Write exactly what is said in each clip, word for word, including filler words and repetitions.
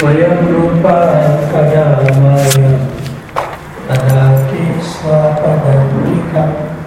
Swayam Rupa Kadamaya Tadati Swapadantika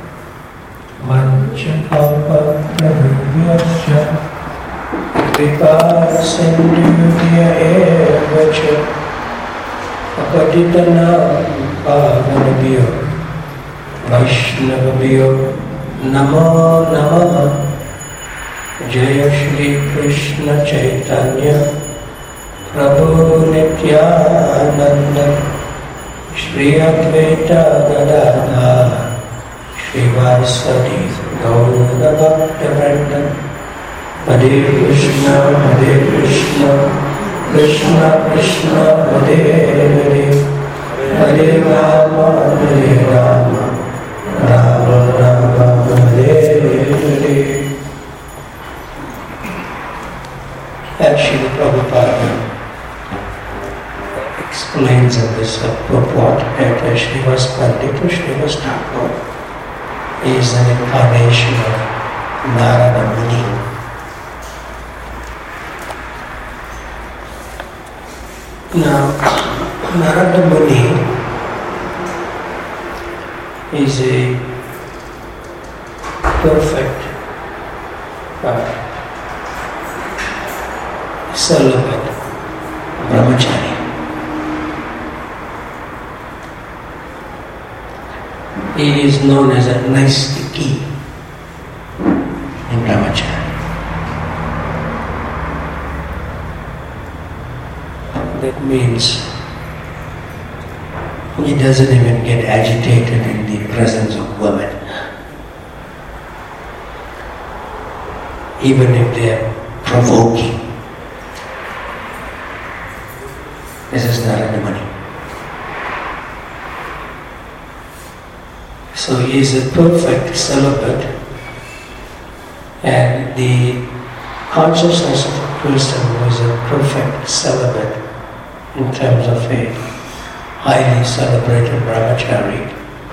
Manchakalpa Pravivyasya Kripa Sindhya Evacha Apatitana Pavanabhyo Vaishnavabhyo Namo Namaha Jaya Shri Krishna Chaitanya Prabhu Nityananda Shri Advaita Gadadhar Shri Vasadi Gaura Bhaktivinoda Hare Krishna Hare Krishna Krishna Krishna Hare Hare Hare Rama Hare Rama Rama Rama Hare Hare. And Srila Prabhupada explains in this purport that Srivas Pandita Srivas Thakur is an incarnation of Narada Muni. Now, Narada Muni is a perfect uh, celibate brahmachari. He is known as a Naistiki in brahmachari. That means he doesn't even get agitated in the presence of women, even if they are provoking. This is Narada Muni. So he is a perfect celibate, and the consciousness of a person who is a perfect celibate in terms of a highly celebrated brahmachari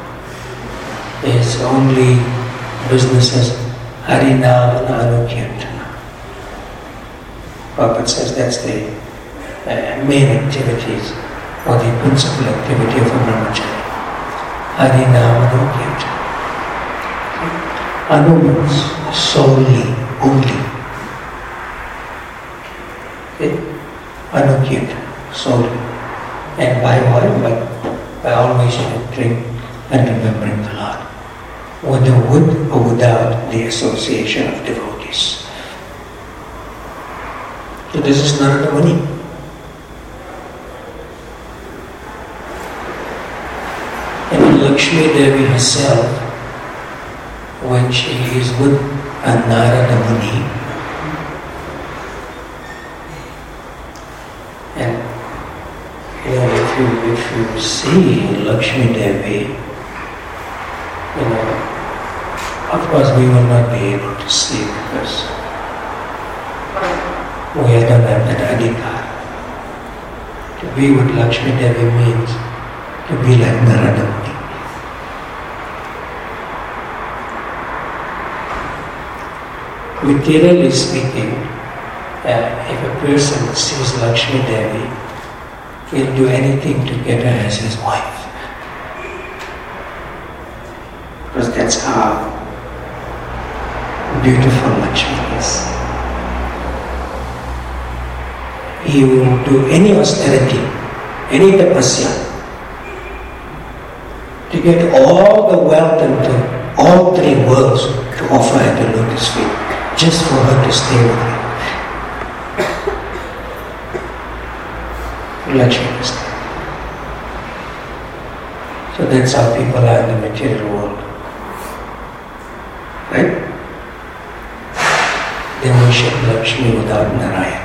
is only business as Harinam and Anukirtana. Prabhupada says that's the uh, main activities or the principal activity of a brahmachari. Harinam and Anukirtana. Anu means solely, only. Okay? Anukirtana, solely. And by what? By, by always entering and remembering the Lord. Whether with or without the association of devotees. So this is Narada Muni. And Lakshmi Devi herself, when she is with a Narada Muni, and you know, if you if you see Lakshmi Devi, you know, of course we will not be able to see because we don't have that adhikar. To be with Lakshmi Devi means to be like Narada Muni. Materially speaking, uh, if a person sees Lakshmi Devi, he'll do anything to get her as his wife. Because that's how beautiful Lakshmi is. He will do any austerity, any tapasya, to get all the wealth into all three worlds to offer at the lotus feet, just for her to stay with him. Lakshmi is there. So that's how people are in the material world. Right? They worship Lakshmi without Narayana.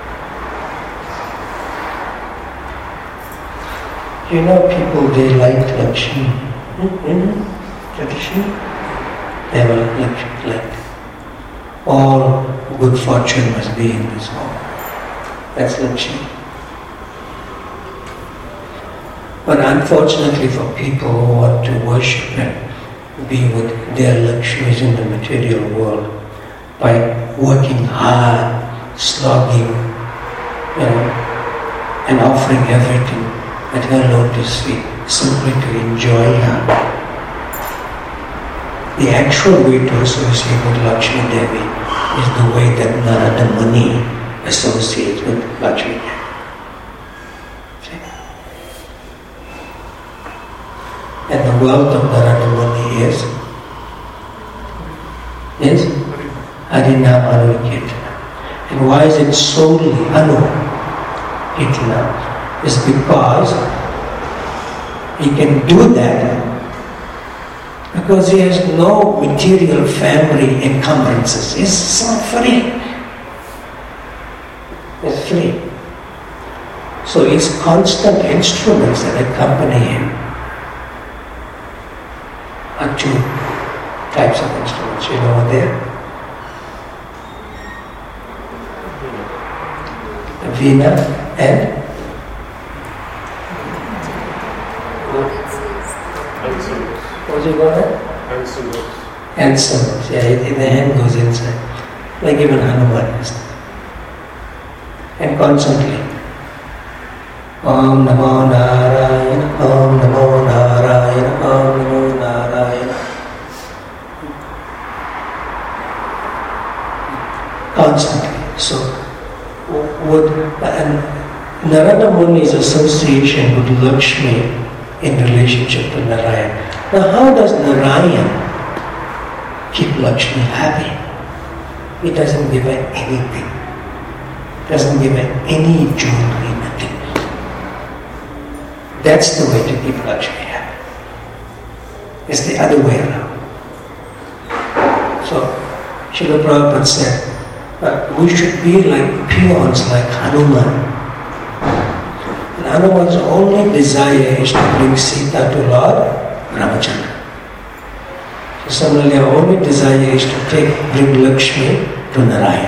You know, people, they like Lakshmi. Mm-hmm. Tradition? They will like, like all good fortune must be in this home. That's Lakshmi. But unfortunately for people who want to worship and be with their Lakshmis in the material world, by working hard, slogging, you know, and offering everything at her lotus feet simply to enjoy her. The actual way to associate with Lakshmi Devi is the way that Narada Muni associates with Lakshmi Devi. See? And the wealth of Narada Muni is is Harinam Anu Kirtana. And why is it solely Anu Kirtana? Is because he can do that because he has no material family encumbrances. He's so free. He's free. So his constant instruments that accompany him are two types of instruments. You know what they are? The veena and what's it called? And symbols. And symbols, yeah, it, it, the hand goes inside. Like even Hanuman is. And constantly. Om Namo Narayana, Om Namo Narayana, Om Namo Narayana. Constantly. So, would and Narada Muni's association with Lakshmi in relationship to Narayan. Now, how does Narayan keep Lakshmi happy? He doesn't give her anything. Doesn't give her any jewelry, nothing. That's the way to keep Lakshmi happy. It's the other way around. So, Srila Prabhupada said, uh, we should be like peons, like Hanuman. And Hanuman's only desire is to bring Sita to Lord Ramachandra. So similarly, our only desire is to take, bring Lakshmi to Narayan.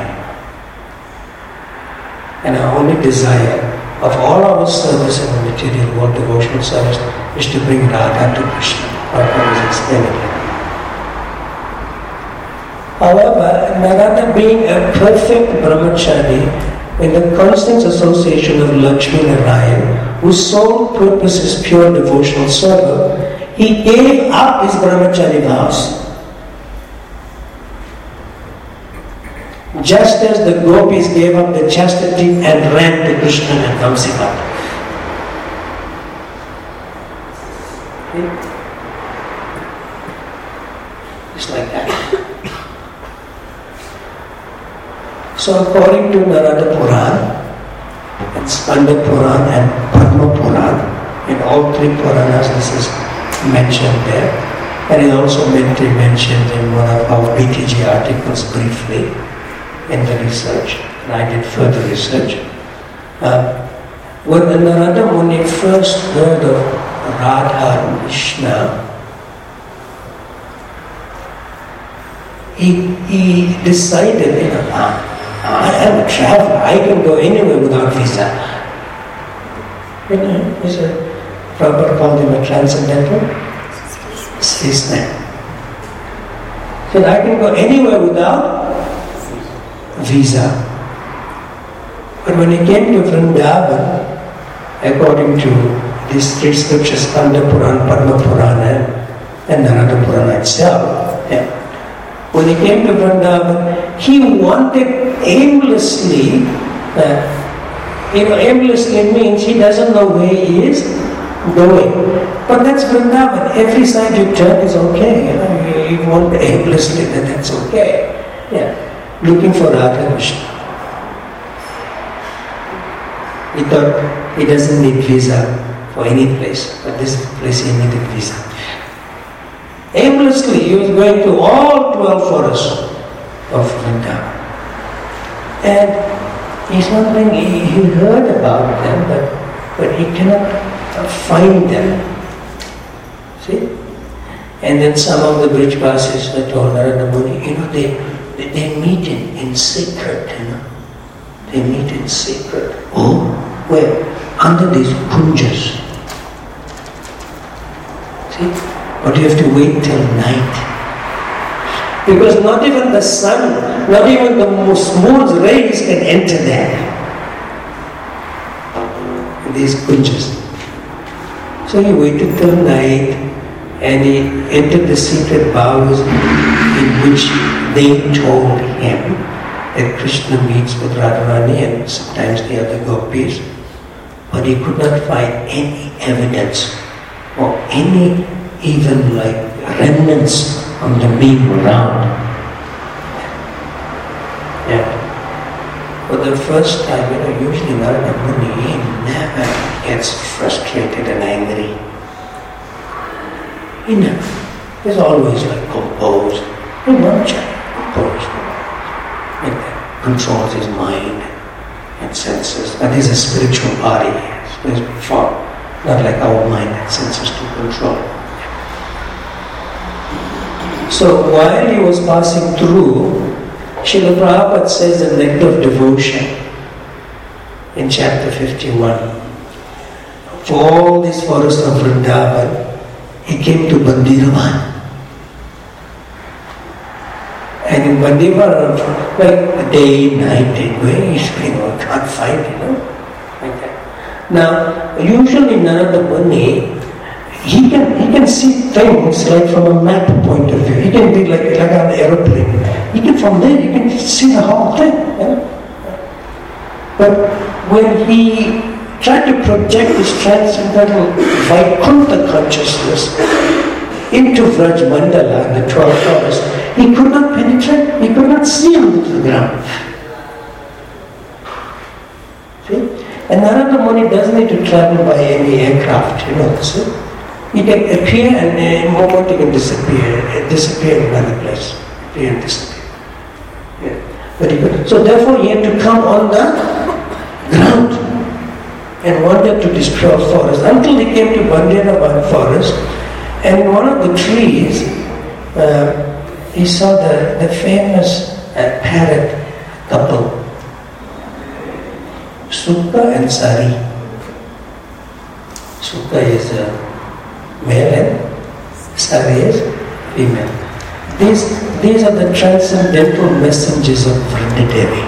And our only desire of all our service in the material world, devotional service, is to bring Radha to Krishna. Prabhupada was explaining it. However, Narada being a perfect brahmachari, in the constant association of Lakshmi Narayan, whose sole purpose is pure devotional service, he gave up his brahmachari vows. Just as the gopis gave up their chastity and ran to Krishna and Kamsipat. Just like that. So according to Narada Purana, and Skanda Purana and Padma Purana, in all three Puranas this is mentioned there, and it also meant to be mentioned in one of our B T G articles briefly in the research, and I did further research. Uh, when Narada Muni first heard of Radha and Krishna, he, he decided, you know, ah, I am a traveler, I can go anywhere without visa. You know, he said, Prabhupada called him a transcendental spaceman. He said, I can go anywhere without visa. But when he came to Vrindavan, according to these three scriptures, Skanda Purana, Padma Purana, and Narada Purana itself, yeah, when he came to Vrindavan, he wanted aimlessly, uh, you know, aimlessly means he doesn't know where he is going. But that's Vrindavan. Every side you turn is okay. You know, you, you want aimlessly, then that's okay. Yeah. Looking for Radha Krishna. He thought he doesn't need visa for any place, but this place he needed visa. Aimlessly, he was going to all twelve forests of Vrindavan. And he's wondering, he, he heard about them, but, but he cannot find them. See? And then some of the Brijvasis that told Narada Muni, you know, they, they, they meet in, in secret, you know. They meet in secret. Oh, where? Under these kunjas. See? But you have to wait till night. Because not even the sun, not even the moon's rays can enter there. these kunjas. So he waited till night and he entered the secret vows in which they told him that Krishna meets with Radharani and sometimes the other gopis, but he could not find any evidence or any even like remnants of the being around. Yeah. For the first time, you know, usually Narada Muni, he never gets frustrated and angry. He never. He's always like composed. He won't check, composed. Like that. Controls his mind and senses. But he's a spiritual body, spiritual form. Not like our mind and senses to control. So while he was passing through, Srila Prabhupada says in Nectar of Devotion in chapter fifty-one, for all this forest of Vrindavan, he came to Bandiravan. And in Bandiravan, like day, night, day, going, he's going, oh, can't find, you know, like that. Now, usually Narada Muni, he can he can see things like from a map point of view. He can be like, like an aeroplane. He can, from there, you can see the whole thing. You know? But when he tried to project this transcendental Vaikuntha consciousness into Vraj Mandala, the twelve forest, he could not penetrate, he could not see onto the ground. See? And Narada Muni doesn't need to travel by any aircraft, you know. See? He can appear and in a moment he can disappear, disappear in another place, appear and disappear. Yeah. But he could, so therefore he had to come on the ground and wanted to destroy forest until he came to Bandiravan forest, and in one of the trees uh, he saw the, the famous uh, parrot couple, Sukha and Sari. Sukha is a male and Sari is female. These, these are the transcendental messengers of Vrindadevi.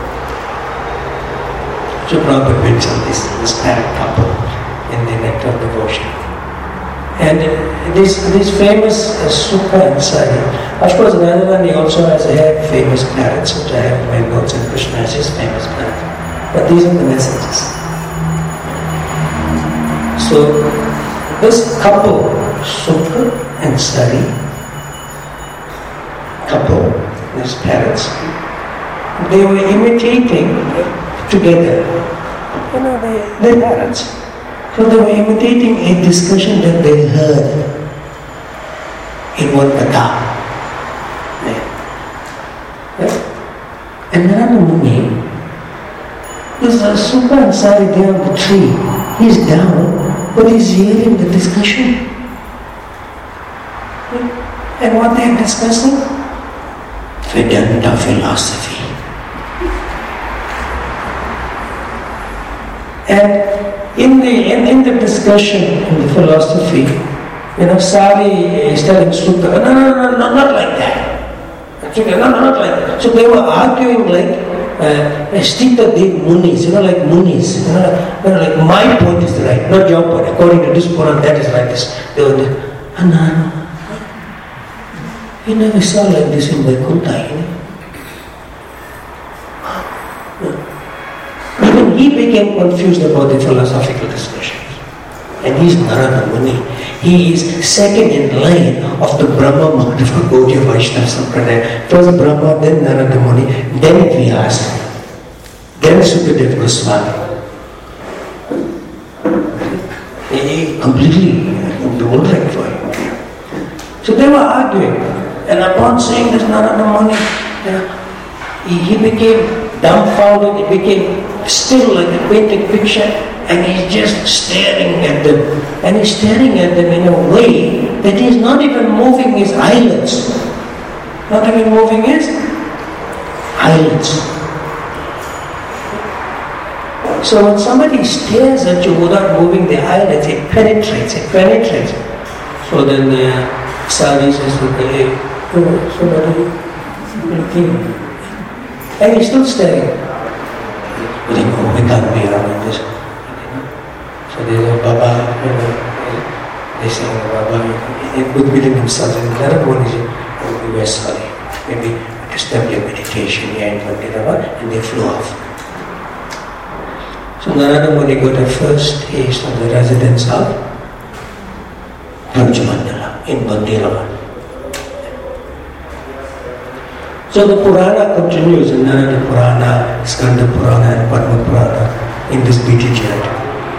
So Prabhupada mentioned this, this parrot couple in the Nectar of Devotion. And this, this famous uh, Sukha and Sari, of course Radharani also has a famous parrots, which I have in my notes, and Krishna has his famous parrot. But these are the messages. So this couple, Sukha and Sari, couple, these parrots, they were imitating together, you know, they, their parents. So they were imitating a discussion that they heard in one katha. Yeah. And Narada Muni, there's a Sukha and Sari there on the tree. He's down, but he's hearing the discussion. Yeah. And what they are discussing? Vedanta philosophy. And in the in, in the discussion in the philosophy, you know, Sari is telling Sukha, no, no, no, no, not like that. Actually, no, no, not like that. So they were arguing like uh, Stita Dev Munis, you know, like Munis. You know, you know, like my point is right, not your point. According to this Puran, that is right. This, they were like, oh, no, you never saw like this in Vaikuntha, you know. Even he became confused about the philosophical discussions. And he's Narada Muni. He is second in line of the Brahma Madhava Gaudiya Vaishnava Sampradaya. First Brahma, then Narada Muni, then Vyasa, then Sukadev Goswami. He completely bewildering for him. So they were arguing. And upon saying this Narada Muni, you know, he, he became dumbfounded, he became still like a painted picture, and he's just staring at them. And he's staring at them in a way that he's not even moving his eyelids. Not even moving his eyelids. So when somebody stares at you without moving the eyelids, it penetrates, it penetrates. So then uh, Sari says, okay, so what do you think? And he's still staring. But he, oh, we can't be around this. Baba, you know, they say, Baba, within themselves, and Narada Muni said, oh, we were sorry, maybe disturb your meditation here in Mandira, and they flew off. So Narada Muni got a first taste of the residence of Brajmandala in Mandira. So the Purana continues in Narada Purana, Skanda Purana and Padma Purana in this beauty journey.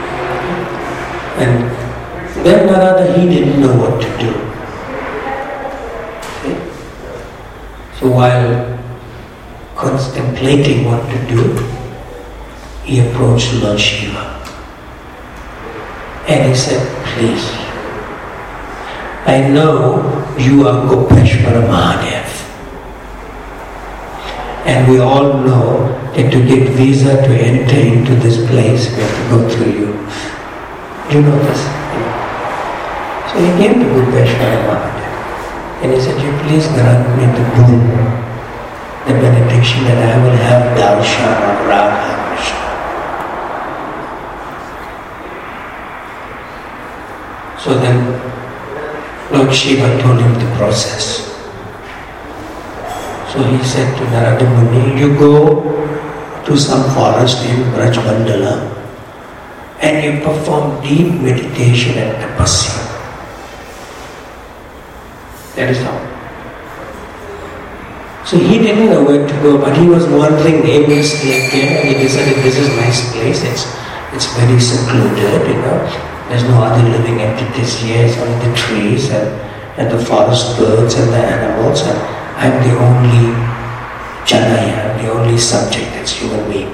And then Narada, he didn't know what to do. Okay? So while contemplating what to do, he approached Lord Shiva. And he said, please, I know you are Gopeshwara Mahadev. And we all know that to get visa to enter into this place, we have to go through you. Do you know this? So he came to Gopeshwara Mahadev and he said, you please grant me the boon, the benediction that I will have darshan of Radha Krishna. So then Lord Shiva told him the process. So he said to Narada Muni, you go to some forest in Brajmandala and you perform deep meditation and tapasya. That is how. So he didn't know where to go, but he was wandering aimlessly again, and he decided this is a nice place, it's, it's very secluded, you know. There's no other living entities here, it's only the trees and, and the forest birds and the animals, and I'm the only Janaya, I'm the only subject that's human being.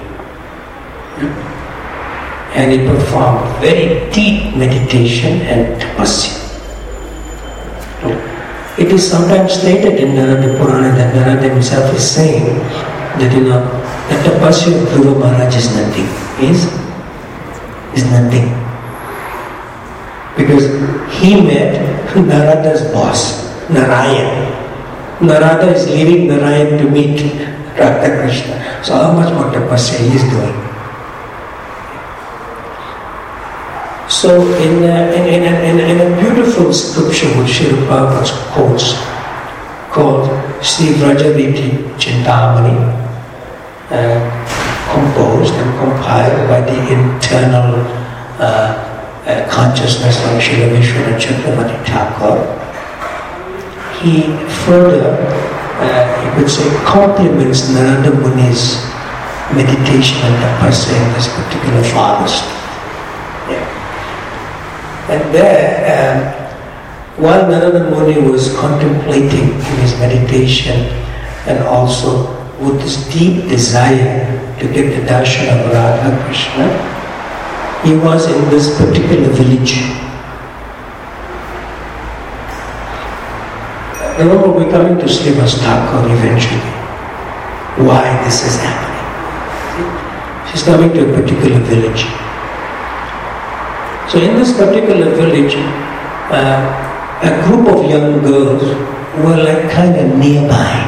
And he performed very deep meditation and tapasya. It is sometimes stated in Narada Purana that Narada himself is saying that, you know, the tapasya of Dhruva Maharaj is nothing. Is? Is nothing. Because he met Narada's boss, Narayan. Narada is leaving Narayan to meet Radha Krishna. So how much more tapasya he is doing? So in a, in, in, a, in, a, in a beautiful scripture which Srila Prabhupada quotes, called Sri Vrajaviti Chintamani, uh, composed and compiled by the internal uh, uh, consciousness of Srila Vishwanath Chakravarti Thakur, he further, uh, you could say, complements Narada Muni's meditation and tapasya in this particular forest. Yeah. And there, um, while Narada Muni was contemplating in his meditation and also with this deep desire to get the darshan of Radha Krishna, he was in this particular village. Remember, we're coming to Srimad Thakur eventually. Why this is happening. She's coming to a particular village. So in this particular village, uh, a group of young girls were like kind of nearby.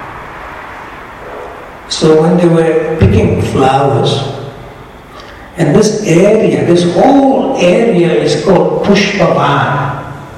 So when they were picking flowers, and this area, this whole area is called Pushpavan.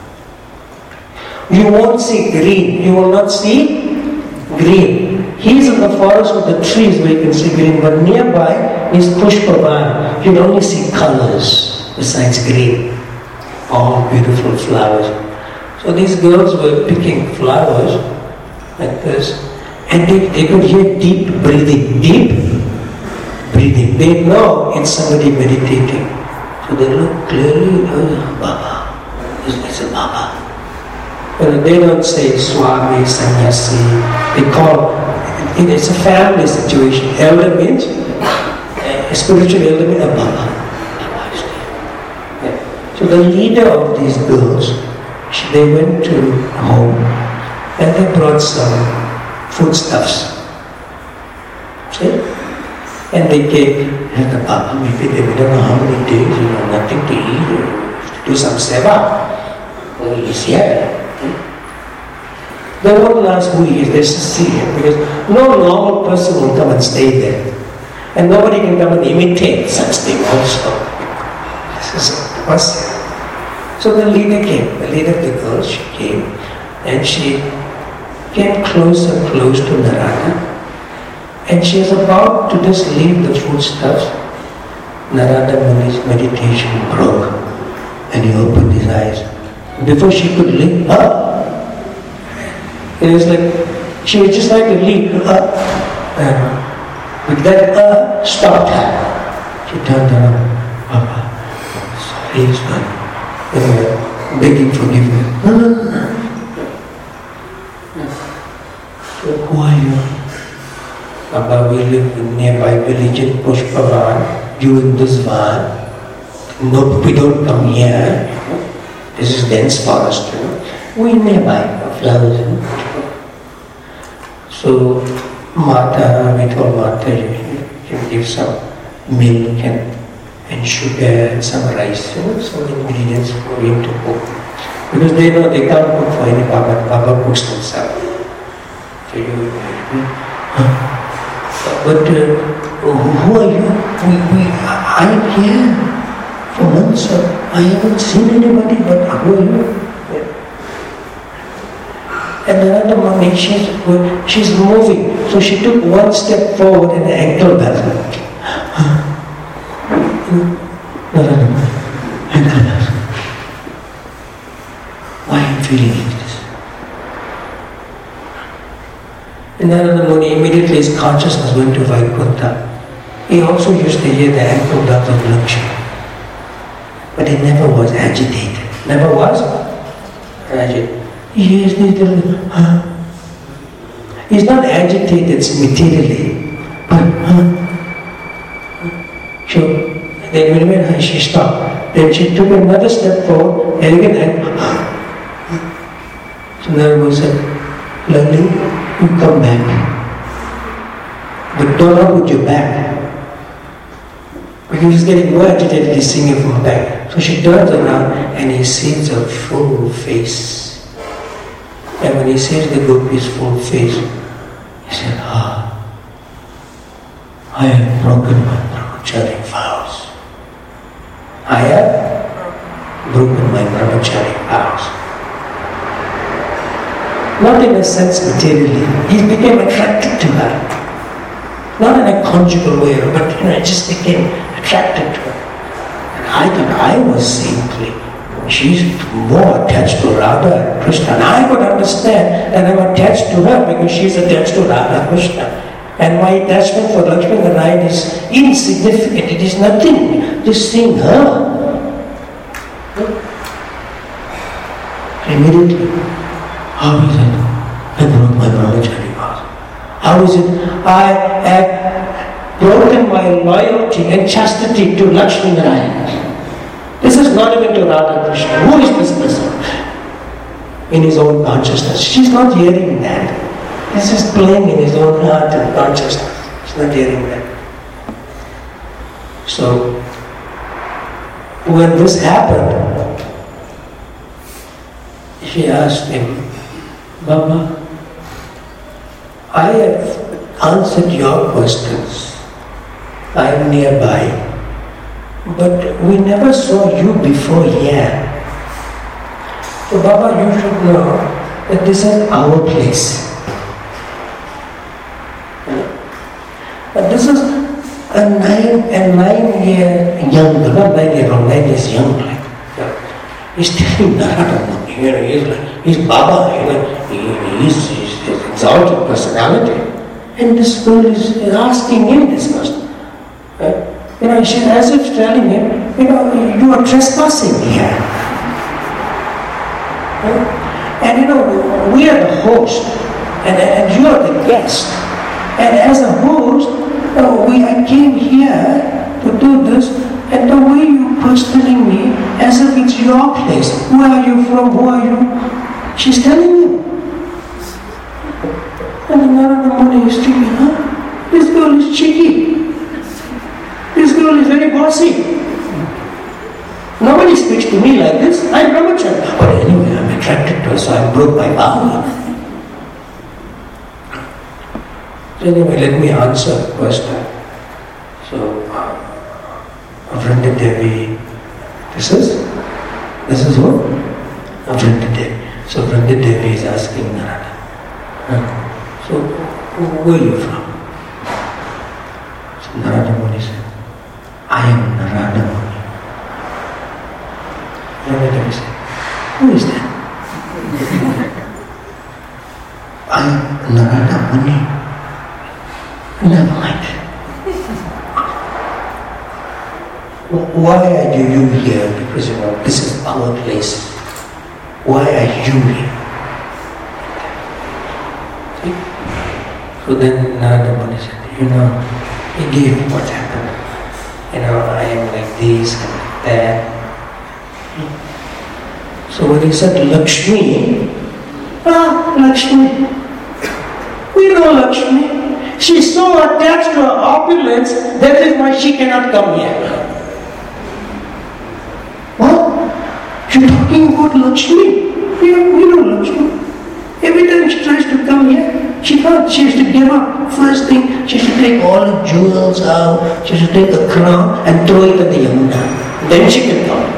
You won't see green. You will not see green. He's in the forest with the trees where you can see green, but nearby is Pushpavan. You only see colors besides green. All beautiful flowers. So these girls were picking flowers like this, and they, they could hear deep breathing. Deep breathing. They know it's somebody meditating. So they look clearly, oh, Baba. It's, it's a Baba. But they don't say Swami, Sannyasi. They call, it's a family situation. Elder means, a spiritual elder means a Baba. So the leader of these girls, they went to home and they brought some foodstuffs. See? And they gave the Baba, maybe they don't know how many days, you know, nothing to eat, to do some seva. Oh, he's here. They won't ask who he is, they just see him, because no normal person will come and stay there. And nobody can come and imitate such thing also. This is what's there. So the leader came, the leader of the girls, she came, and she came closer, close to Narada. And she is about to just leave the foodstuffs. Narada Muni's meditation broke, and he opened his eyes. Before she could leave up, it was like she was just like to leave up, and with that uh stopped her. She turned around. Papa, sorry, it's not. Anyway, begging forgiveness. No, no, no, no. So who are you? Papa, we live in nearby village in Pushpavan, you in this van. No, we don't come here. This is dense forest. You know. We nearby flowers. You know. So, Mata, we told Mata, you can give some milk and, and sugar and some rice, you know, some ingredients for him to cook. Because they know they can't cook for any Baba. Baba cooks themselves. So you, huh? But uh, who are you? We, we, I am here for months. I haven't seen anybody, but who are you? Yeah. And another morning, she's, she's moving. So she took one step forward and the ankle balanced. Why am I feeling like this? And Narada Muni immediately his consciousness went to Vaikuntha. He also used to hear the ankle dance of Lakshmi. But he never was agitated. Never was agitated. He is little, huh? He's not agitated materially, but huh? So then when she stopped, then she took another step forward and again and so Narada said, Lali, you come back. But don't look with your back. Because he's getting more agitated, he's seeing it from back. So she turns around and he sees her full face. And when he sees the gopi's full face, he said, ah, I have broken my brahmachari vows. I have broken my brahmachari vows. Not in a sense materially. He became attracted to her. Not in a conjugal way, but you know, just became attracted to her. And I thought I was seeing clearly. She's more attached to Radha and Krishna. And I could understand that I'm attached to her because she's attached to Radha and Krishna. And my attachment for Lakshmi Narayan is insignificant. It is nothing. Just seeing her. Immediately, how is it I broke my brahmachari vows? How is it I have broken my loyalty and chastity to Lakshmi Narayan? This is not even to Radha Krishna. Who is this person? In his own consciousness. She's not hearing that. He's just playing in his own heart and consciousness. She's not hearing that. So, when this happened, she asked him, Baba, I have answered your questions. I am nearby. But we never saw you before here. So Baba, you should know that this is our place. But this is a nine, a nine year young, not nine year old, nine years young. Like, he's telling Narada, you know, he's like, he's Baba, you know, he, he's, he's an exalted personality. And this girl is, is asking him this question. Right? You know, she's as if telling him, you know, you are trespassing here. Right? And you know, we are the host, and, and you are the guest. And as a host, uh, we I came here to do this, and the way you questioning me, as if it's your place. Where are you from? Who are you? She's telling you. And the Narada Muni is thinking, huh? This girl is cheeky. This girl is very bossy. Nobody speaks to me like this. I'm brahmachari. But anyway, I'm attracted to her, so I broke my vow. So anyway, let me answer the question. So, Vrunda Devi This is, this is what? Vrindra Devi. So Vrindra Devi is asking Narada, huh? So where are you from? So Narada Muni said, I am Narada Muni. Vrindra Devi said, who is that? I am Narada Muni. Never mind. Why are you here? Because you know, this is our place. Why are you here? See? So then Narada Muni said, you know, he gave me what happened. You know, I am like this and like that. So when he said Lakshmi, ah, Lakshmi. We know Lakshmi. She's so attached to her opulence, that is why she cannot come here. What? You're talking about Lakshmi? Yeah, we know Lakshmi. Every time she tries to come here, she can't. She has to give up. First thing, she has to take all the jewels out, she has to take a crown and throw it at the Yamuna. Then she can come.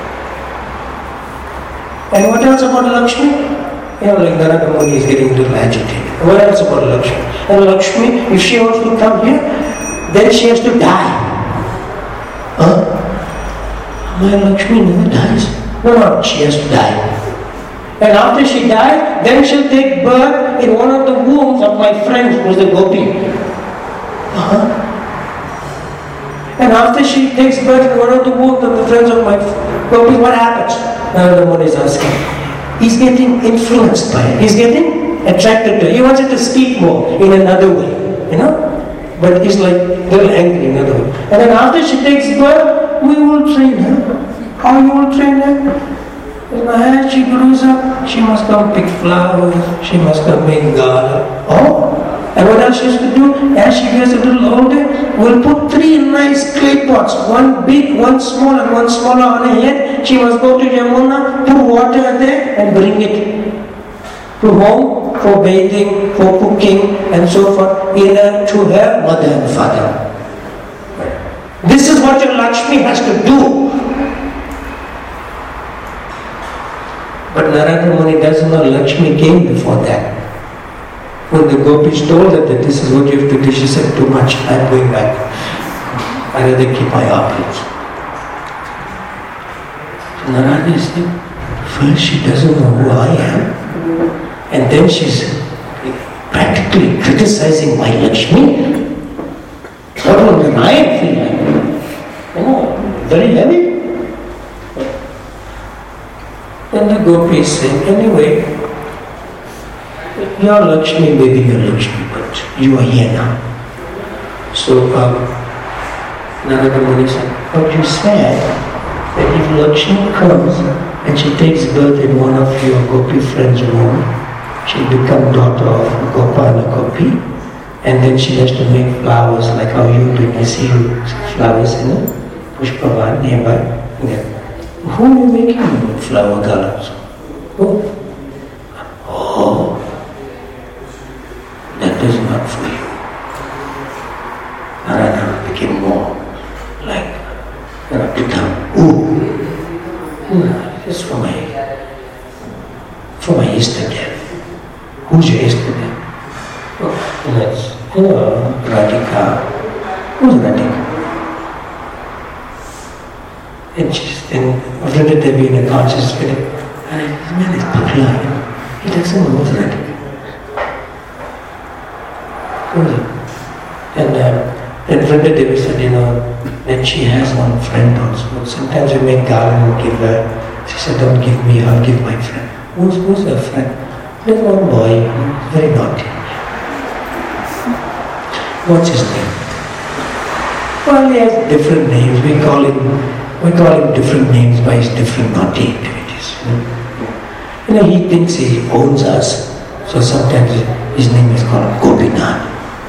And what else about Lakshmi? You know, like Narada Muni is getting a little agitated. What else about Lakshmi? And Lakshmi, if she wants to come here, then she has to die. Huh? My Lakshmi never dies. No, no, she has to die. And after she dies, then she'll take birth in one of the wombs of my friends who was the gopi. Uh-huh. And after she takes birth in one of the wombs of the friends of my gopis, what happens? Narada Muni is asking. He's getting influenced by it. He's getting attracted to it. He wants it to speak more in another way, you know. But he's like a little angry in another way. And then after she takes birth, we will train her. How you will train her? As she grows up, she must come pick flowers. She must come make gala. Oh, and what else she has to do? As she gets a little older, we'll put three nice clay pots, one big, one small, and one smaller on her head. She must go to Yamuna, put water there, and bring it to home for bathing, for cooking, and so forth, either to her mother and father. This is what your Lakshmi has to do. But Narada Muni doesn't know Lakshmi came before that. When the gopis told her that this is what you have to do, she said, too much, I'm going back. I'd rather keep my opulence. Narada is saying, first she doesn't know who I am, and then she's practically criticizing my Lakshmi. What will I feel like? Oh, very heavy. Then the gopis say, anyway, your Lakshmi may be your Lakshmi, but you are here now. So um, Narada Muni said, but you said that if Lakshmi comes and she takes birth in one of your gopi friends' womb, she'll become daughter of Gopala Gopi, and then she has to make flowers like how you do. I see you flowers in a Pushpavan nearby. Yeah. Who are you making flower garlands? Oh. Oh. That is not for you. Narada became more like, you know, become, ooh. No, it's for my, for my Istadev. Who's your Istadev? Oh, that's, you know, Radhika. Who's Radhika? And she's then Vrindra Devi in a conscious feeling, and this man is Prahlad. He doesn't know that. And uh, then Vrindra Devi said, you know, then she has one friend also. Sometimes we make garland and give her. She said, don't give me, I'll give my friend. Who's, who's her friend? There's one boy, very naughty. What's his name? Well, he has different names. We call him We call him different names by his different naughty activities. You know? you know, he thinks he owns us, so sometimes his name is called Gopinath.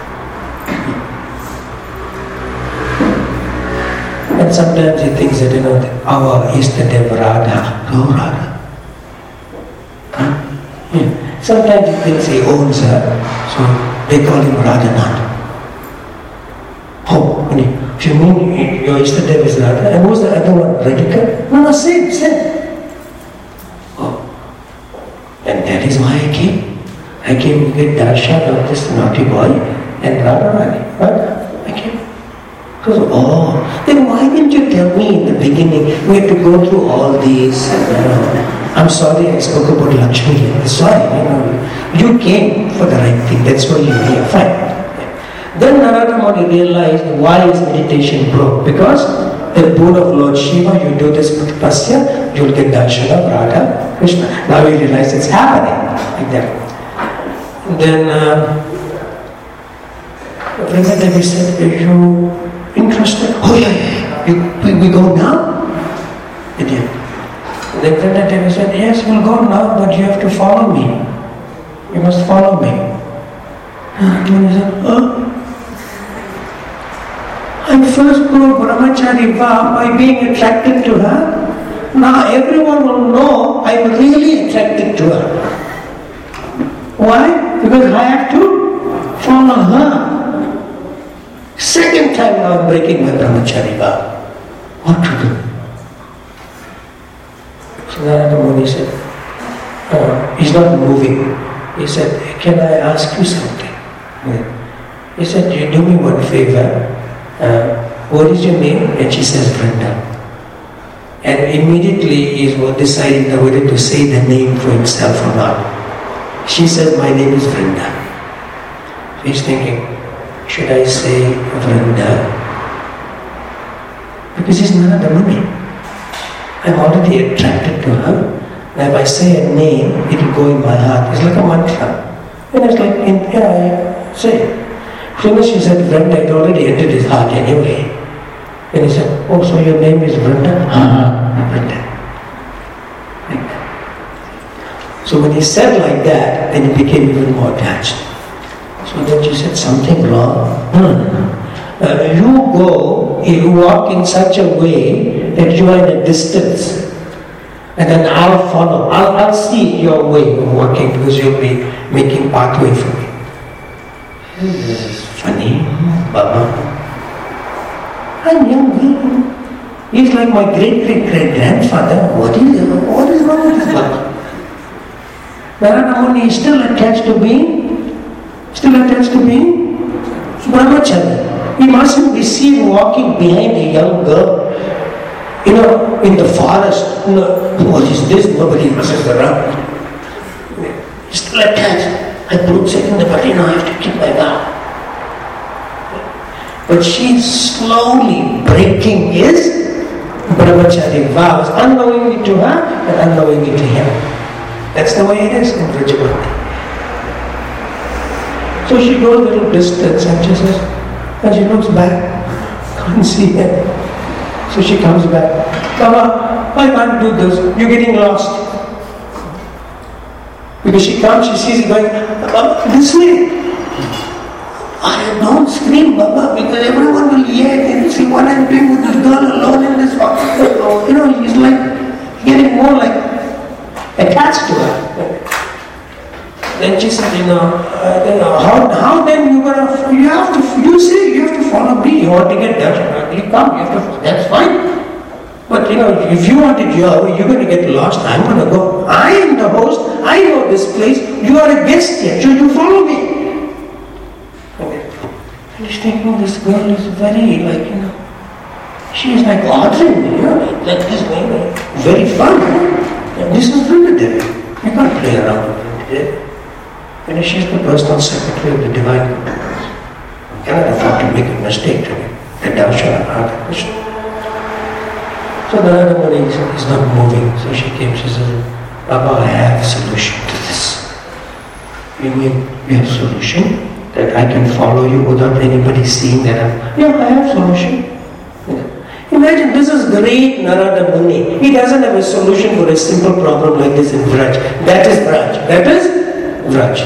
And sometimes he thinks that, you know, our Istadev Radha, no Radha. Huh? Yeah. Sometimes he thinks he owns her, so they call him Radhanath. Oh, when he, If you mean your Ishtadev is Radha, and who's the other one? Radhika? No, no, same, same. Oh. And that is why I came. I came to get darshan of this naughty boy and Radharani. Right? I came. Because, oh, then why didn't you tell me in the beginning? We have to go through all these. Uh, I'm sorry I spoke about Lakshmi. I'm sorry, you know. You came for the right thing. That's why you're here. Fine. Then Narada Muni realized why his meditation broke. Because the boon of Lord Shiva, you do this tapasya, you'll get darshan of Radha Krishna. Now he realized it's happening like that. Then uh, Vrindadevi said, are you interested? Oh yeah, yeah, yeah. We, we go now? He did. Then Vrindadevi said, yes, we'll go now, but you have to follow me. You must follow me. And he said, oh. I first grew brahmachari vow by being attracted to her. Now everyone will know I am really attracted to her. Why? Because I have to follow her. Second time now I am breaking my brahmachari vow. What to do? So Narada Muni said, uh, he's not moving. He said, can I ask you something? He said, you do me one favor. Uh, what is your name? And she says, Vrinda. And immediately he was deciding whether to say the name for himself or not. She said, my name is Vrinda. He's thinking, should I say Vrinda? Because he's Narada Muni. I'm already attracted to her. Now if I say a name, it will go in my heart. It's like a mantra. And it's like, in, yeah, I say it. So when she said Vrinda, it already entered his heart anyway. And he said, oh, so your name is Vrinda? Uh-huh, Vrinda. Like that. So when he said like that, then he became even more attached. So then she said, something wrong? Hmm. Uh, you go, you walk in such a way that you are in a distance. And then I'll follow. I'll, I'll see your way of walking because you'll be making pathway for me. This is funny, Baba. I'm young. He's like my great great great grandfather. What is what is wrong with this Baba? Narada Muni is still attached to being, still attached to being brahmachari. He mustn't be seen walking behind a young girl, you know, in the forest. No, what is this? Nobody passes around. He's still attached. I put second, but you know, I have to keep my vow. But she's slowly breaking his brahmachari vows, unknowingly to her and unknowingly to him. That's the way it is in Vrajavati. So she goes a little distance and she says, and she looks back, can't see him. So she comes back, Baba, I can't do this, you're getting lost. Because she comes, she sees it going, Baba, this way. I don't scream, Baba, because everyone will hear and see what I'm doing with this girl alone in this office. You know, he's like getting more like attached to her. Then she said, you know, uh, you know how, how then you gonna, you have to, you say you have to follow me, you want to get that, you come, you have to, that's fine. But you know, if you want it your way, you're going to get lost, I'm going to go. I am the host, I know this place, you are a guest here, so you follow me. And he's thinking, this girl is very, like, you know, she is like ordering me, you know, like this way, very fun. And this is Vrindadevi. You can't play around with Vrindadevi. You know, she's the personal secretary of the Divine Commandments. You cannot afford to make a mistake to the darshan of Radha Krishna. So Narada Muni is not moving. So she came, she says, Baba, I have a solution to this. You mean you have a solution? That I can follow you without anybody seeing that I'm... Yeah, I have a solution. Yeah. Imagine, this is great Narada Muni. He doesn't have a solution for a simple problem like this in Vraj. That is Vraj. That is Vraj.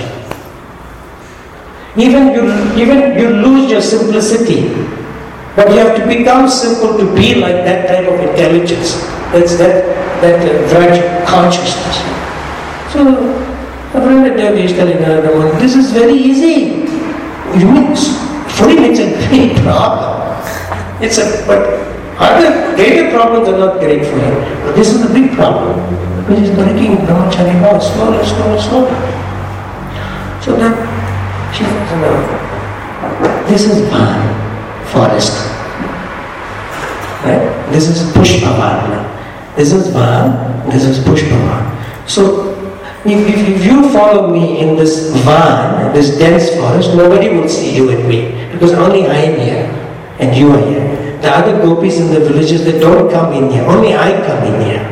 Even you, even you lose your simplicity. But you have to become simple to be like that type of intelligence. That's that, that uh, Vraj consciousness. So, Vrindadevi is telling Narada Muni, this is very easy. You mean, for him it's a great problem. It's a, but other greater problems are not great for him. But this is the big problem. Because he's breaking brahmacharya vow slowly, slowly, slowly. So then she says, no, this is Van, forest. Right? This is Pushpavan. This is Van, this is Pushpavan. So if, if, if you follow me in this Van, this dense forest, nobody will see you and me. Because only I am here and you are here. The other gopis in the villages, they don't come in here. Only I come in here.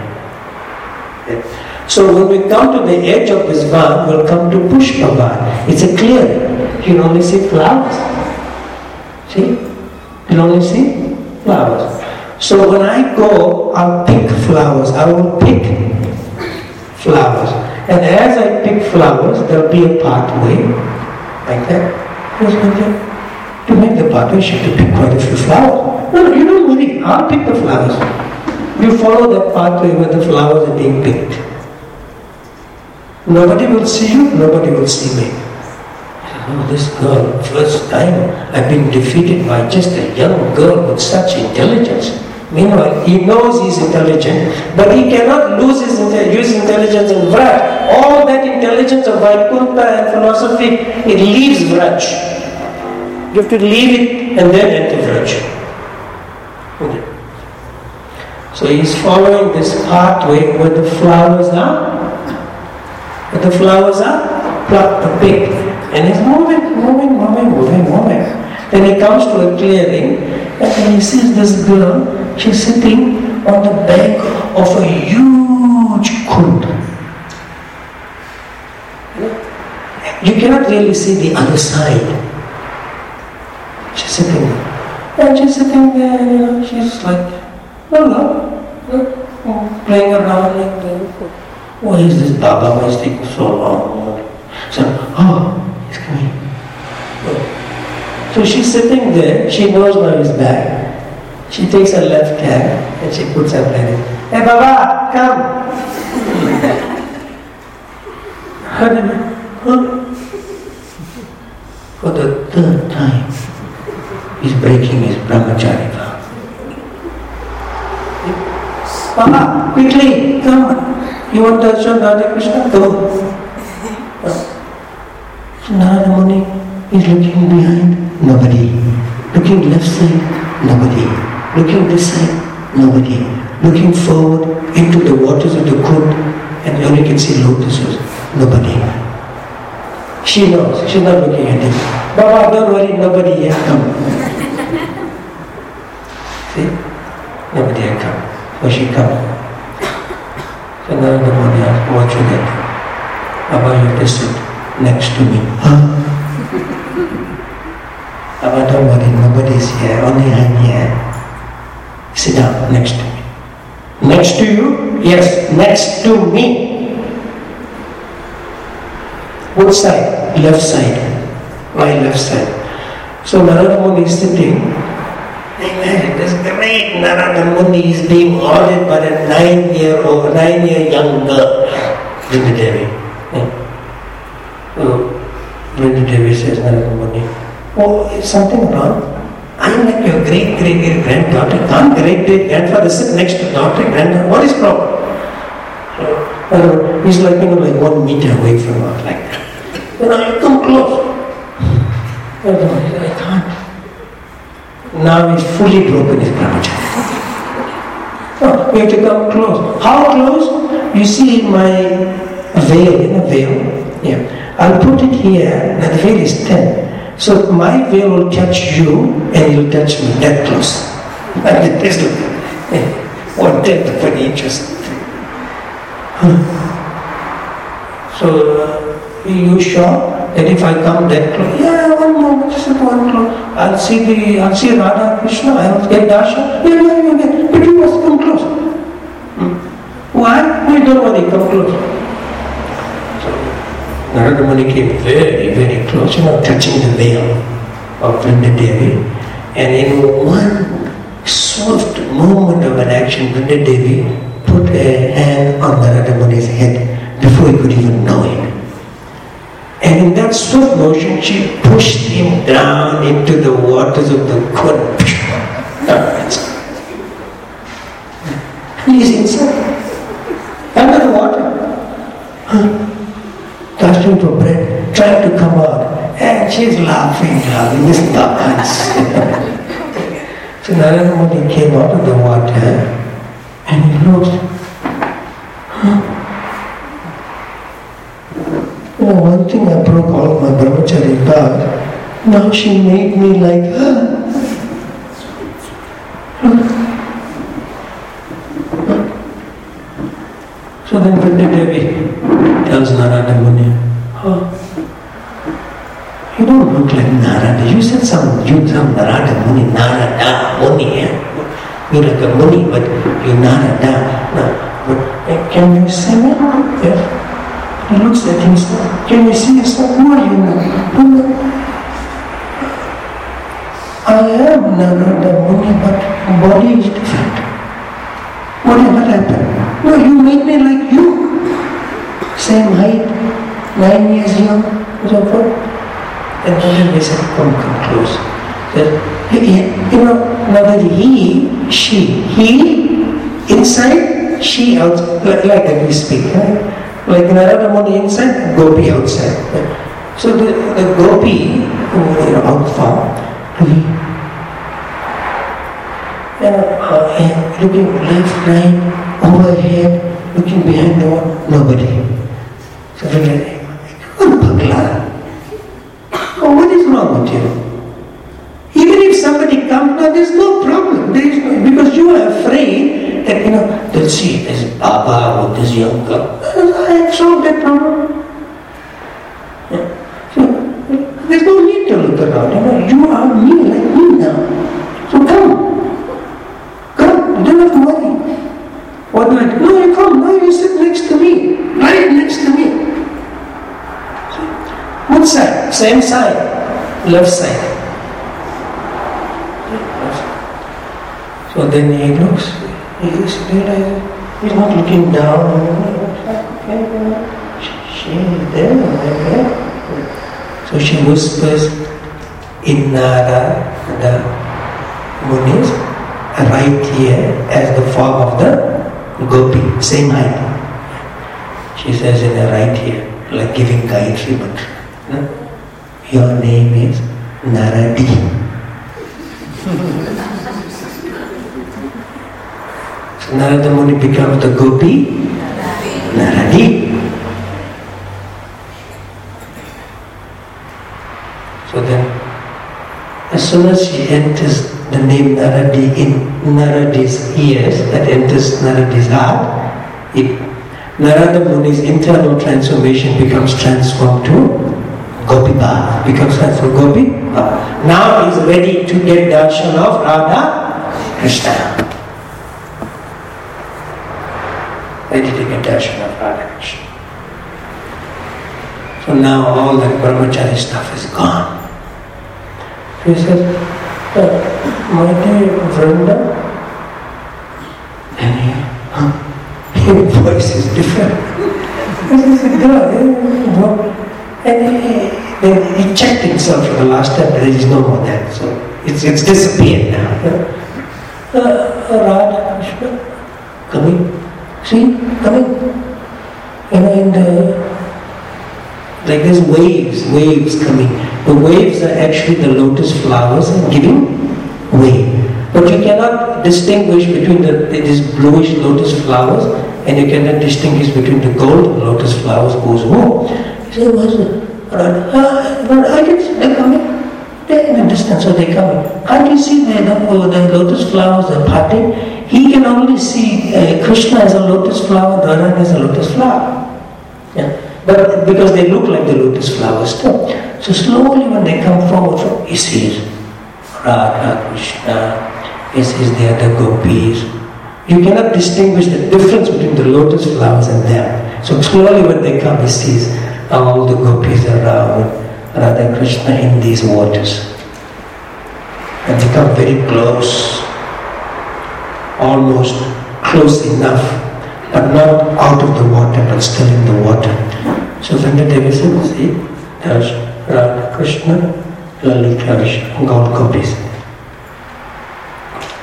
So when we come to the edge of this van, we'll come to Pushpavan. It's a clearing. You can only see flowers. See? You can only see flowers. So when I go, I'll pick flowers. I will pick flowers. And as I pick flowers, there'll be a pathway. Like that. Just like that. To make the pathway, you have to pick quite a few flowers. No, no, you don't worry. I'll pick the flowers. You follow that pathway where the flowers are being picked. Nobody will see you, nobody will see me. Oh, this girl, first time I've been defeated by just a young girl with such intelligence. Meanwhile, he knows he's intelligent, but he cannot lose his use intelligence in Vraj. All that intelligence of Vaikuntha and philosophy, it leaves Vraj. You have to leave it and then enter Vraj. Okay. So he's following this pathway where the flowers are. Where the flowers are plucked to pick. And he's moving, moving, moving, moving, moving. Then he comes to a clearing and then he sees this girl. She's sitting on the bank of a huge kund. You cannot really see the other side. She's sitting there. And she's sitting there, you know, she's like, no, no, no, playing around like that. Why is this Baba? Why is it taking so long? So, oh, he's coming. So she's sitting there, she knows where he's back. She takes her left hand and she puts her hand in. Hey Baba, come! For the third time, he's breaking his brahmacharya vow. Baba, quickly, come! You want to show Radha Krishna? Go! So Narada Muni is looking behind, nobody. Looking left side, nobody. Looking this side, nobody. Looking forward into the waters of the Kund, and only can see lotuses, nobody. She knows, she's not looking at him. Baba, don't worry, nobody here, come. See? Nobody here come. So she comes. So Narada Muni asks, what you get? Baba, you have to sit next to me. Huh? Baba, don't worry, nobody is here, only I'm here. Sit down next to me. Next to you? Yes, next to me. What side? Left side. My left side. So Narada Muni is sitting. Imagine this great Narada Muni is being ordered by a nine-year-old, nine-year young girl, Vrinda Devi. So Vrinda Devi says, Narada Muni, oh, is something wrong? I'm like your great great great granddaughter. Can't great great grandfather sit next to daughter, granddaughter? What is problem? So, uh, he's like, you know, like one meter away from her, like that. You know, you come close. I can't. Now he's fully broken his brahmacharya. Oh, you have to come close. How close? You see my veil, you know, veil? Yeah. I'll put it here. Now the veil is thin. So my veil will touch you and you'll touch me that close. Like the pistol. One tenth of an inch or something. So uh, you sure that if I come that close? Yeah, one more, just one close. I'll see the I'll see Radha Krishna, I'll get darshan. Yeah, yeah, yeah, yeah. But you must come close. Hmm. Why? No, don't worry, come close. Narada Muni came very, very close, you know, touching the veil of Vrinda Devi. And in one swift moment of an action, Vrinda Devi put a hand on Narada Muni's head before he could even know it. And in that swift motion, she pushed him down into the waters of the Kund. No, it's, he's inside. Under the water. Huh? Gasping for breath, trying to come out. And she's laughing, laughing, this dance. So Narada Muni came out of the water and he looked. Huh? You know, one thing I broke all my brahmachari path. Now she made me like her. So then Vindadevi tells Narada Muni, oh, you don't look like Narada. You said some, you some Narada Muni, Narada Muni. Eh? You're like a Muni, but you're Narada. No, but can you see me? Yes. He looks at him, can you see yourself? Who are you now? I am Narada Muni, but body is different. Whatever happened? No, you made me like you. Same height, nine years young, so forth. And then they said, come, come close. That, you know, now that he, she, he inside, she outside, like, like that we speak. Right? Like Narada Muni inside, Gopi outside. So the, the Gopi, who you know, out far, he, uh, looking left, right, overhead, looking behind the wall, nobody. So we like, oh, Bhagla. Oh, what is wrong with you? Even if somebody comes, no, there's no problem. There is no, because you are afraid that, you know, they'll see this Baba or this young girl. I have solved that problem. Yeah. So, there's no need to look around. You know, you are me, like me now. So come. Come. You don't have to worry. What do I do? No, you come. No, you sit next to me. Right next to me. Which side? Same side. Left side. So then he looks, he realizes he's not looking down. She is there, okay. So she whispers in Narada Muni's right here as the form of the Gopi, same height. She says in the right here, like giving Gayatri mantra. Your name is Naradi. So Narada Muni becomes the Gopi Naradi. So then, as soon as she enters the name Naradi in Naradi's ears, that enters Naradi's heart, it, Narada Muni's internal transformation becomes transformed to Gopi Bhav, becomes transformed to Gopi Bhav. Now he is ready to get darshan of Radha Krishna. Ready to get darshan of Radha Krishna. So now all that brahmachari stuff is gone. He says, oh, my dear Vrinda, and he, huh, your voice is different. He said, God, and he, then he checked himself for the last time, there is no more that, so it's, it's disappeared now. Uh, Radha Krishna, coming, see, coming, you know, in the, like there's waves, waves coming. The waves are actually the lotus flowers and giving way. But you cannot distinguish between the these bluish lotus flowers, and you cannot distinguish between the golden lotus flowers whose womb. He said, what's it? I can see they're coming. They're in the distance, so they're coming. Can't you see the, the, the lotus flowers are parting? He can only see uh, Krishna as a lotus flower, Radha as a lotus flower. Yeah. But because they look like the lotus flowers too. So slowly when they come forward, he sees Radha, Krishna, he sees the other gopis. You cannot distinguish the difference between the lotus flowers and them. So slowly when they come, he sees all the gopis around Radha Krishna in these waters. And they come very close, almost close enough, but not out of the water, but still in the water. So Vindadevi said, see, there's Radha Krishna, Lalita Krishna, God gopis.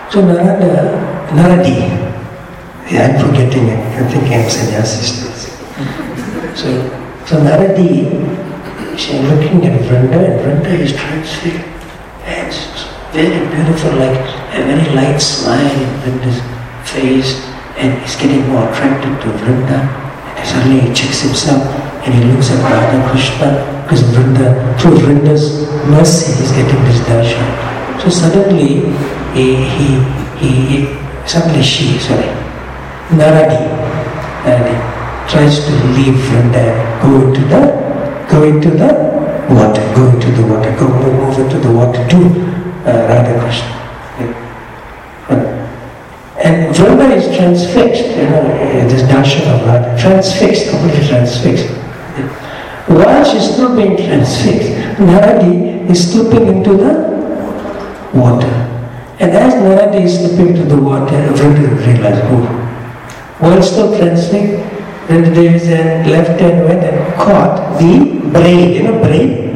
So Narada, Naradi, yeah, I'm forgetting it, I think I'm sannyasi. So, so Naradi, she's looking at Vrinda, and Vrinda is transfigured. And it's very beautiful, like a very light smile in Vrinda's face, and he's getting more attracted to Vrinda. And suddenly he checks himself and he looks at Radha Krishna, because Vrinda, through Vrinda's mercy, he's getting this darshan. So suddenly he, he, he, he suddenly she, sorry, Naradi, Naradi tries to leave Vrinda, go into the, go into the water, go into the water, go move into the water to uh, Radha Krishna. And Vrinda is transfixed, you know, this darshan of Radha, transfixed, completely transfixed. While she's still being transfixed, Naradi is slipping into the water. And as Naradi is slipping into the water, Vrinda realizes, oh, while still transfixed, Vrinda Devi's left hand went and caught the braid, you know braid?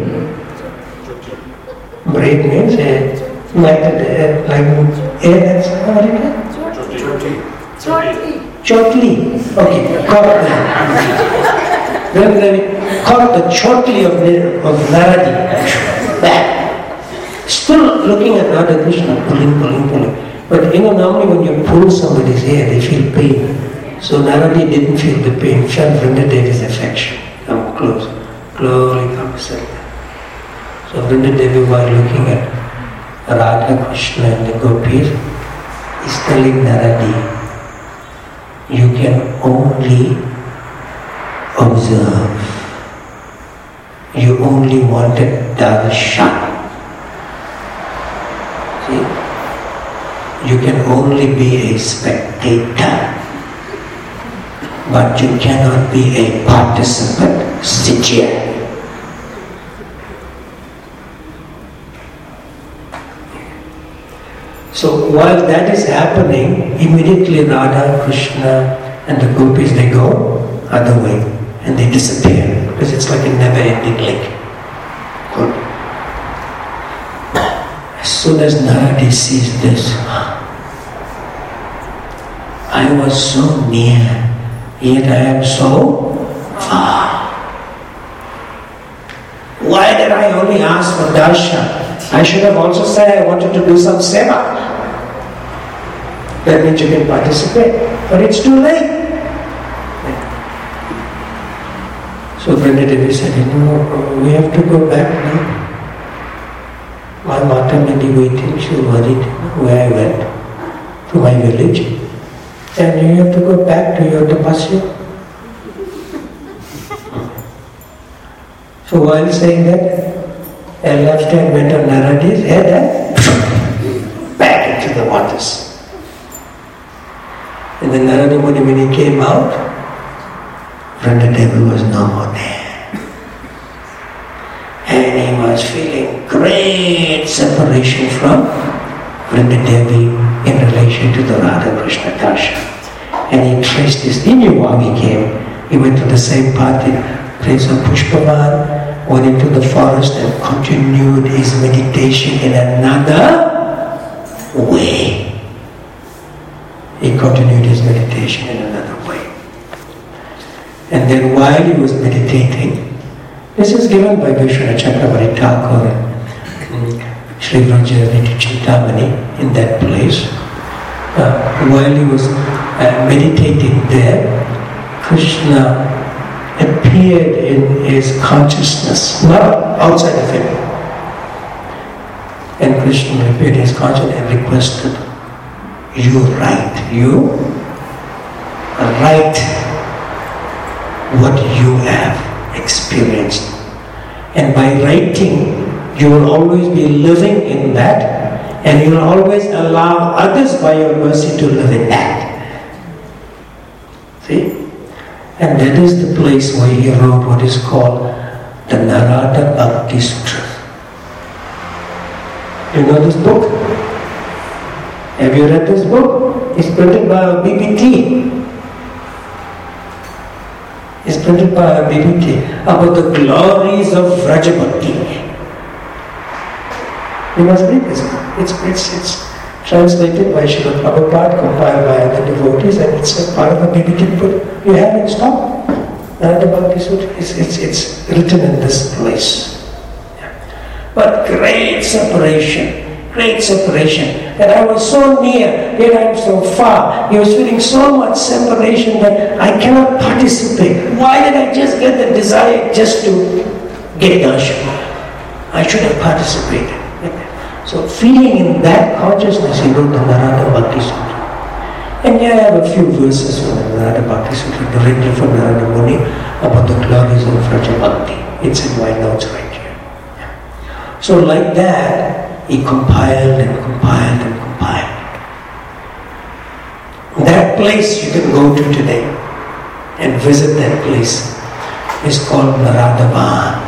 Braid means uh, like, uh, like air, that's what it is? Chotli. Chotli. Okay, caught that. Then they caught the chotli of, of Naradi. Back. Still looking at Radha Krishna, pulling, pulling, pulling. But you know, normally when you pull somebody's hair, they feel pain. So Naradi didn't feel the pain, felt Vrinda Devi's affection. Come close. Slowly comes like that. So Vrinda Devi, while looking at Radha Krishna and the gopis, is telling Naradi, you can only observe. You only wanted darshan. See? You can only be a spectator. But you cannot be a participant. Sit here. So while that is happening, immediately Radha, Krishna and the gopis, they go other way and they disappear because it's like a never-ending lake. Good. As soon as Naradi sees this, I was so near, yet I am so far. Why did I only ask for darshan? I should have also said I wanted to do some seva. That means you can participate, but it's too late. So Vrinda Devi said, you know, we have to go back now. My mother may be waiting, she worried where I went, to my village. And you have to go back to your tapasya. So while saying that, a left hand went on Naradi's head and back into the waters. And then Narada Muni, when he came out, Vrinda Devi was no more there. And he was feeling great separation from Vrinda Devi in relation to the Radha Krishna darshan. And he traced this, he knew how he came. He went to the same path in place of Pushpavan, went into the forest and continued his meditation in another way. He continued his meditation in another way. And then while he was meditating, this is given by Vishnu Chakravarti Thakur and Sri Vrajaniti Chintamani in that place. Uh, while he was uh, meditating there, Krishna appeared in his consciousness, not outside of him. And Krishna appeared in his consciousness and requested, you write, you write what you have experienced. And by writing, you will always be living in that, and you will always allow others by your mercy to live in that. See? And that is the place where he wrote what is called the Narada Bhakti Sutra. You know this book? Have you read this book? It's printed by B B T. It's printed by B B T about the glories of Vrajabhakti. You must read this book. It's, it's, it's translated by Srila Prabhupada, compiled by other devotees, and it's a part of the B B T book. You have it, stop. Narada Bhakti Sutra, it's, it's, it's written in this place. Yeah. But great separation, great separation. That I was so near, yet I am so far. He was feeling so much separation that I cannot participate. Why did I just get the desire just to get darshan? I should have participated. So feeling in that consciousness, he wrote the Narada Bhakti Sutra. And here I have a few verses from the Narada Bhakti Sutra, directly from Narada Muni, about the glories of Vraja Bhakti. It's in my notes right here. Yeah. So like that, he compiled and compiled and compiled. That place you can go to today and visit that place is called Narada.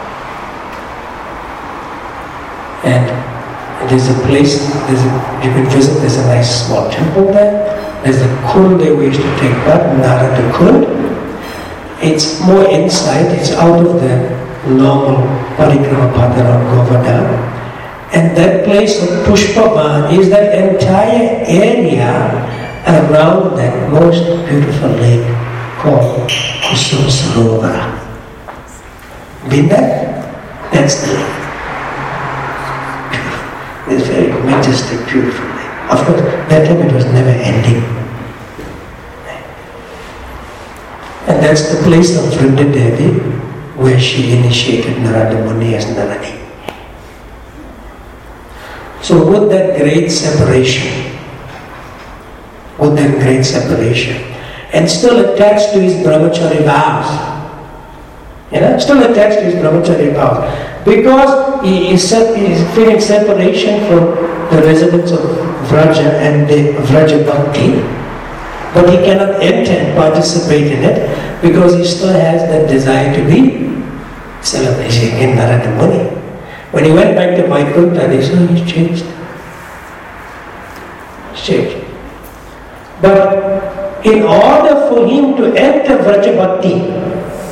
And there's a place, there's a, you can visit, there's a nice small temple there. There's a kund they wish to take part, Narada Kund. It's more inside, it's out of the normal parikrama path around Govardhan. And that place of Pushpavan is that entire area around that most beautiful lake called Kusum Sarovara. Been there? That's the lake. It's very majestic, beautiful lake. Of course, that time it was never ending. And that's the place of Vrinda Devi, where she initiated Narada Muni as Naradi. So with that great separation, with that great separation, and still attached to his brahmachari vows, you know, still attached to his brahmachari vows, because he is, he is feeling separation from the residents of Vraja and the Vraja Bhakti, but he cannot enter and participate in it because he still has that desire to be celebrating in Narada Muni. When he went back to Vaikuntha, they saw he's changed. He's changed. But in order for him to enter Vraja Bhakti,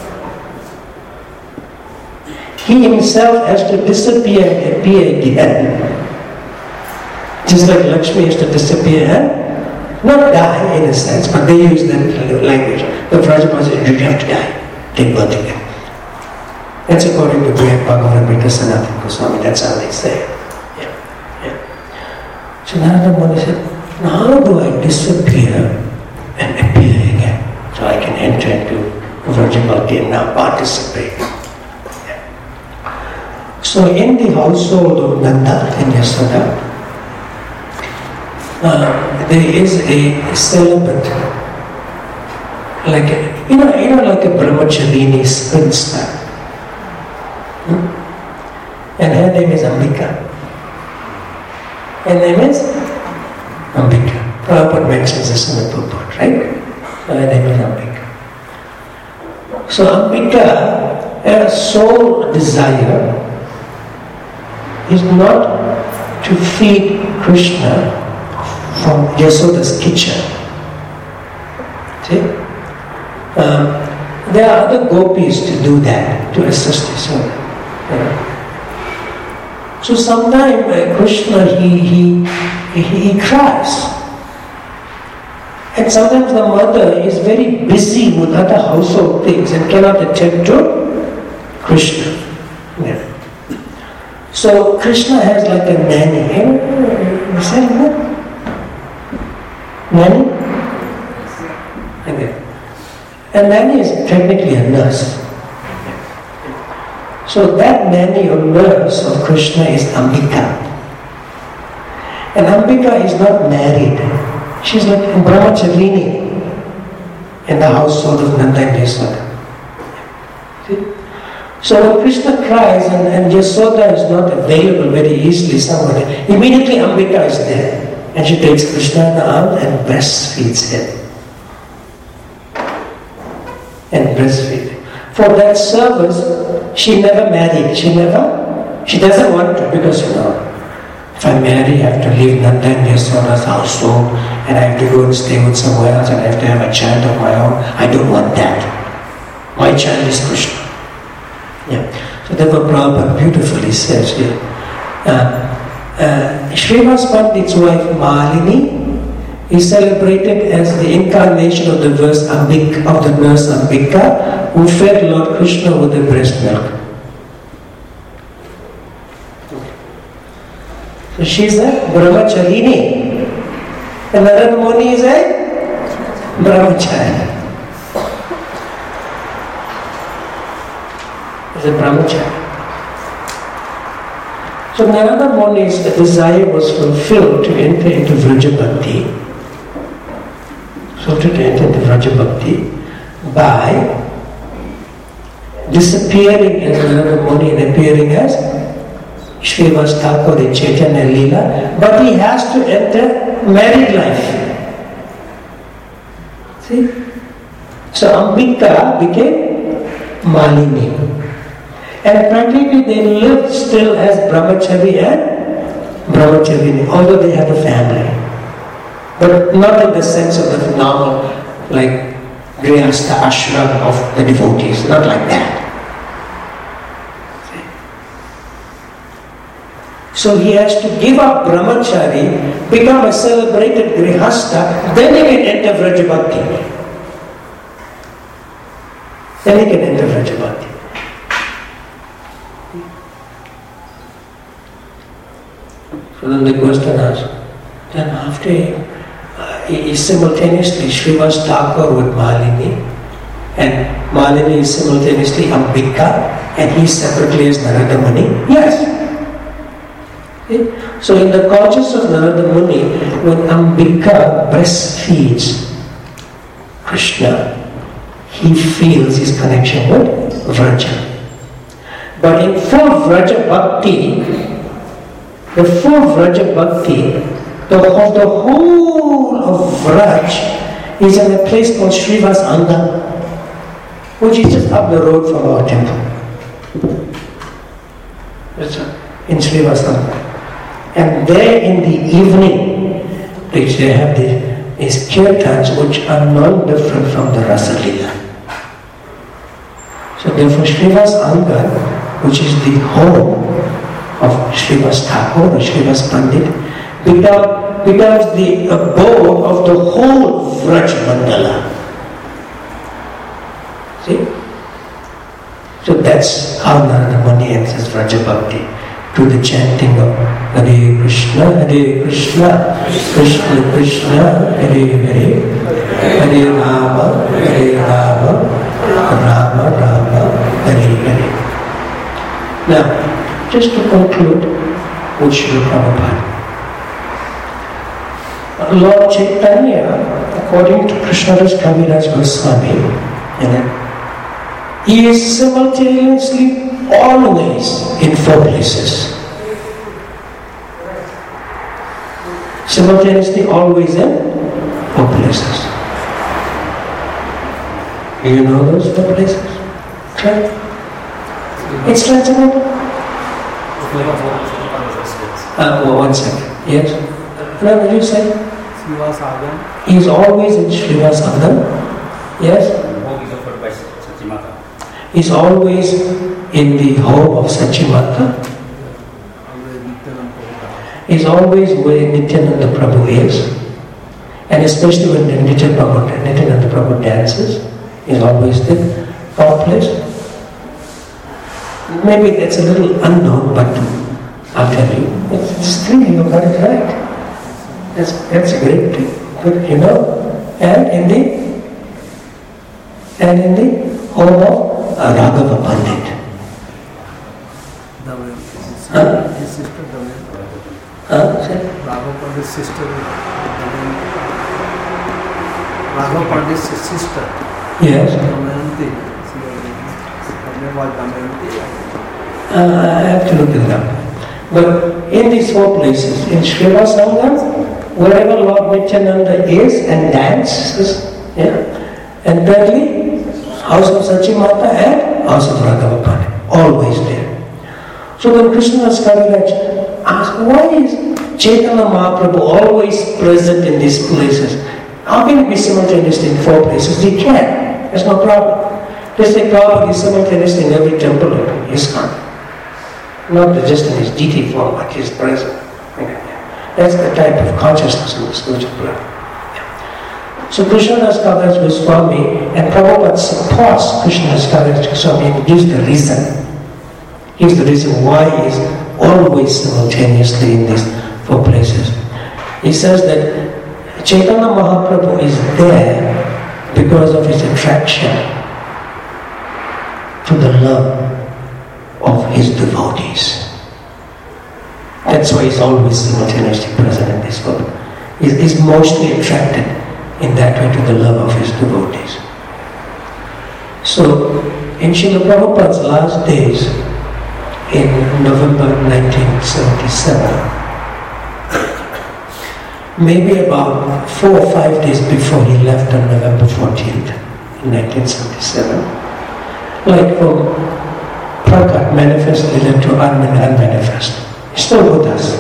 he himself has to disappear and appear again. Just like Lakshmi has to disappear and not die in a sense, but they use that language. The Vrajapati says, you have to die, take birth again. That's according to Bhagavad Sanatana Goswami, that's how they say it. Yeah. Yeah. So Narada Muni said, how do I disappear and appear again? So I can enter into Vrajapati and now participate. So in the household of Nanda and Yasoda, uh, there is a celibate, like a, you know, you know, like a brahmacharini spinster, hmm? And her name is Ambika. Her name is Ambika. Prabhupada mentions this in the purport, right? Her name is Ambika. So Ambika, her sole desire is not to feed Krishna from Yasoda's kitchen. See? Um, there are other gopis to do that, to assist Yasoda. You know? So sometimes uh, Krishna, he, he, he, he cries. And sometimes the mother is very busy with other household things and cannot attend to Krishna. Yeah. So Krishna has like a nanny. You said that? Nanny? Okay. A nanny is technically a nurse. So that nanny or nurse of Krishna is Ambika. And Ambika is not married. She's like a brahmacharini in the household of Nanda and Yasoda. See? So when Krishna cries and, and Yasoda is not available very easily somewhere, immediately Ambika is there. And she takes Krishna in the arm and breastfeeds him. And breastfeeds him. For that service, she never married. She never, she doesn't want to because, you know, if I marry, I have to leave Nanda and Yasoda's household and I have to go and stay with somewhere else and I have to have a child of my own. I don't want that. My child is Krishna. Yeah. So therefore Prabhupada beautifully says here, uh, uh, Srivas Pandit's wife Malini is celebrated as the incarnation of the verse Ambika, of the nurse Ambika, who fed Lord Krishna with the breast milk. So she is a brahmacharini, and Narada Muni is a brahmachari. Is a brahmachari. So Narada Muni's desire was fulfilled to enter into Vraja Bhakti. So to enter into Vraja Bhakti by disappearing as Narada Muni and appearing as Srivas Thakur in Chaitanya Leela, but he has to enter married life. See? So Ambika became Malini. And practically they lived still as Brahmachari and Brahmacharini, although they had a family. But not in the sense of the normal, like Grihastha ashram of the devotees, not like that. So he has to give up Brahmachari, become a celebrated Grihastha, then he can enter Vraja Bhakti. Then he can enter Vraja Bhakti. So then the question asked, then after uh, he is simultaneously Srivas Thakur with Malini, and Malini is simultaneously Ambika, and he separately is Narada Muni? Yes. Okay. So in the consciousness of Narada Muni, when Ambika breastfeeds Krishna, he feels his connection with Vraja. But in full Vraja Bhakti, the full Vraja Bhakti, the, of the whole of Vraj is in a place called Srivas Anga, which is just up the road from our temple. In Srivas Anga. And there in the evening, which they have the, these kirtans which are non-different from the Rasa Leela. So therefore Srivas Anga, which is the home of Srivas Thakur or Srivas Pandit, become, becomes the abode of the whole Vraj Mandala. See? So that's how Narada Muni enters Vraja Bhakti, to the chanting of Hare Krishna, Hare Krishna, Krishna Krishna, Hare Hare, Hare Rama, Hare Rama, Rama Rama, Hare Hare. Now, just to conclude with Srila Prabhupada. Lord Chaitanya, according to Krishnadas Kaviraj Goswami, you know, he is simultaneously always in four places. Simultaneously always in four places. Do you know those four places? Try. It's transcendental. Uh, well, one second. Yes? What did you say? Srivas Agam. He is always in Srivas Agam. Yes? He is always in the home of Sachimata. He is always where Nityananda Prabhu is. And especially when Nityananda Nityananda Prabhu dances, he is always there. Fourth place. Maybe that's a little unknown, but I'll tell you. It's three, you got it right. That's, that's a great thing. But you know, and in the and in the home of uh, Raghava Pandit. Huh? His sister Damayanti. Huh? Raghava Pandit's sister Raghava Pandit's sister. Yes. Damayanti. Her name was Damayanti. Uh, I have to look it up. But in these four places, in Srivas Anga, wherever Lord Nityananda is and dances, yeah, and thirdly, house of Sachimata and house of Raghava Pandit, always there. So when Krishnadas Kaviraj asked, why is Chaitanya Mahaprabhu always present in these places? How can he be simultaneously in four places? He can. There's no problem. Just like Prabhupada is simultaneously in every temple in ISKCON. Not just in his deity form, but he is present. That's the type of consciousness in the spiritual world. So Krishnadas Kaviraj Goswami and Prabhupada supports Krishnadas Kaviraj Goswami and gives the reason. Gives the reason why he is always simultaneously in these four places. He says that Chaitanya Mahaprabhu is there because of his attraction to the love of his devotees. That's why he's always simultaneously present in this world. He's, he's mostly attracted in that way to the love of his devotees. So, in Srila Prabhupada's last days, in November nineteen seventy-seven, maybe about four or five days before he left on November fourteenth, in nineteen seventy-seven, like from Prakat, manifest led to unmanifest. He's still with us.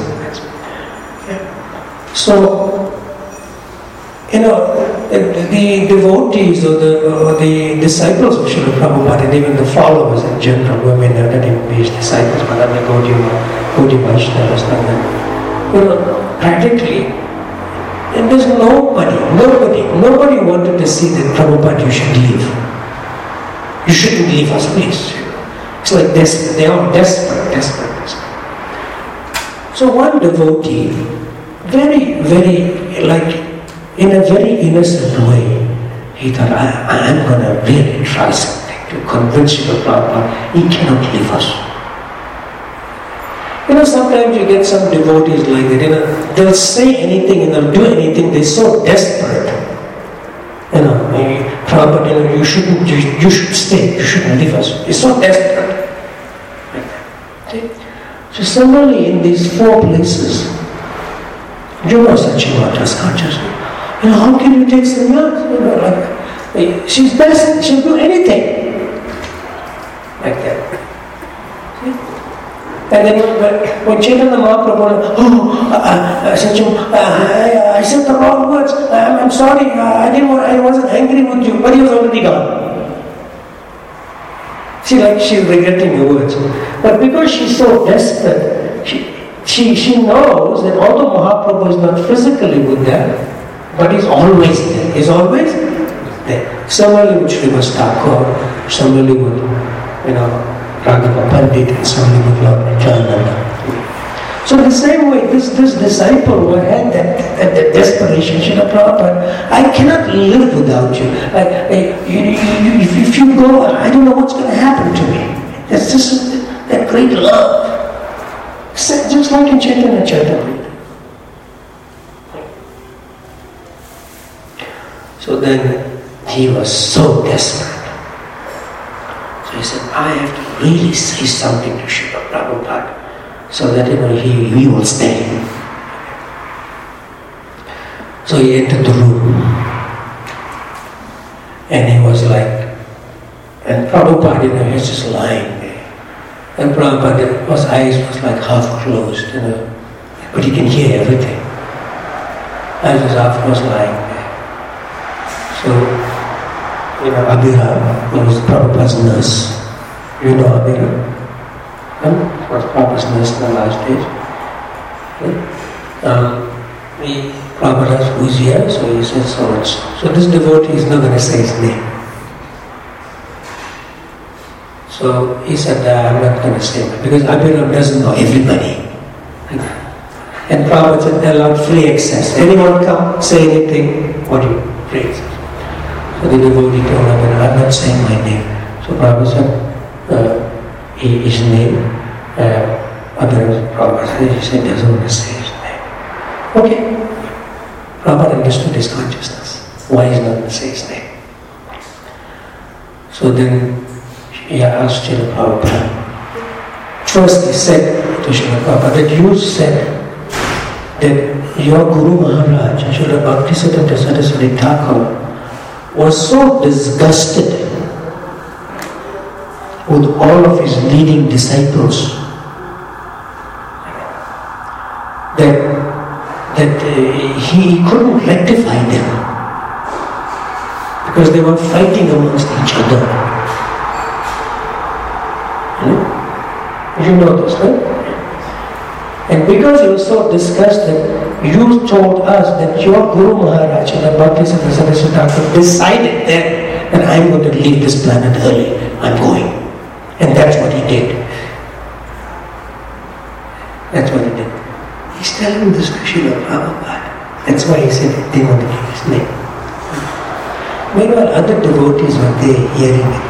So, you know, the devotees or the, or the disciples of Srila Prabhupada and even the followers in general, women not even be his disciples, but other Gaudiya, Gaudiya Vaishnavas, you know, practically, and there's nobody, nobody, nobody wanted to see that Prabhupada, you should leave. You shouldn't leave us, please. It's like desperate, they are desperate, desperate, desperate. So one devotee, very, very, like, in a very innocent way, he thought, I, I'm going to really try something to convince you of Prabhupada. He cannot leave us. You know, sometimes you get some devotees like that, you know, they'll say anything and they'll do anything, they're so desperate. You know, maybe, Prabhupada, you know, you shouldn't, you, you should stay, you shouldn't leave us. He's so desperate. See? So similarly, in these four places, you know Sachimata's consciousness. You know, how can you take sannyas? You know, like, she's best, she'll do anything. Like that. See? And then when, when Chaitanya Mahaprabhu, oh, uh, uh, Sachim, uh, I, I said the wrong words, I'm, I'm sorry, uh, I didn't want, I wasn't angry with you, but he was already gone. See, like she's regretting the words. But because she's so desperate, she, she, she knows that although Mahaprabhu is not physically with them, but he's always there. He's always there. Similarly with Srimad Thakur, similarly with, you know, Raghava Pandit, and similarly with Lord Nityananda. So the same way, this, this disciple who had that, that, that desperation, Srila Prabhupada, I cannot live without you. Like, you, you, you, if, if you go, I don't know what's going to happen to me. It's just that great love. Just like in Chaitanya Charitamrita. So then he was so desperate. So he said, I have to really say something to Srila Prabhupada, so that, you know, he, he will stay. So he entered the room. And he was like, and Prabhupada, you know, he was just lying there. And Prabhupada, his eyes was like half closed, you know, but he can hear everything. And his half was lying there. So, you know, Abhira, who was Prabhupada's nurse, you know Abhira? Huh? Was Prabhupada's nurse in the last days. Um, the Prabhupada who's here, so he says so and so. So this devotee is not going to say his name. So he said, uh, I'm not going to say it, because Abhiram doesn't know everybody. And Prabhupada said, they allowed free access. Anyone come, say anything, what do you? Free access. So the devotee told Abhiram, I'm not saying my name. So Prabhupada said, uh, his name, uh, Abhiram, Prabhupada said, he said, doesn't want to say his name. Okay. Prabhupada understood his consciousness. Why he's not going to say his name? So then he asked Srila Prabhupada. First he said to Srila Prabhupada that you said that your Guru Maharaj, Srila Bhaktisiddhanta Saraswati Thakur, was so disgusted with all of his leading disciples that, that uh, he couldn't rectify them because they were fighting amongst each other. You know this, right? And because he was so disgusted, You told us that your Guru Maharaj and the Bhaktisiddhanta Saraswati Thakur decided then that I'm going to leave this planet early. I'm going. And that's what he did. That's what he did. He's telling this to Srila Prabhupada. That's why he said they want to give his name. Meanwhile, other devotees were there hearing it.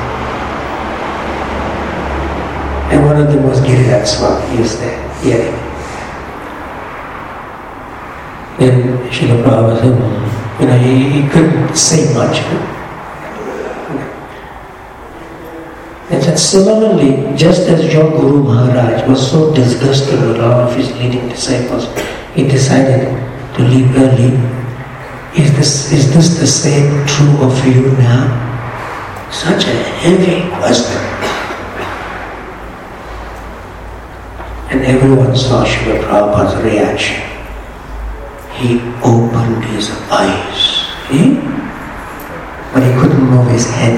And one of them was Giriraj Swami. He was there hearing it. Then Srila Prabhupada said, you know, he, he couldn't say much. And said, similarly, just as your Guru Maharaj was so disgusted with all of his leading disciples, he decided to leave early. Is this, is this the same true of you now? Such a heavy question. And everyone saw Srila Prabhupada's reaction. He opened his eyes, eh? But he couldn't move his head.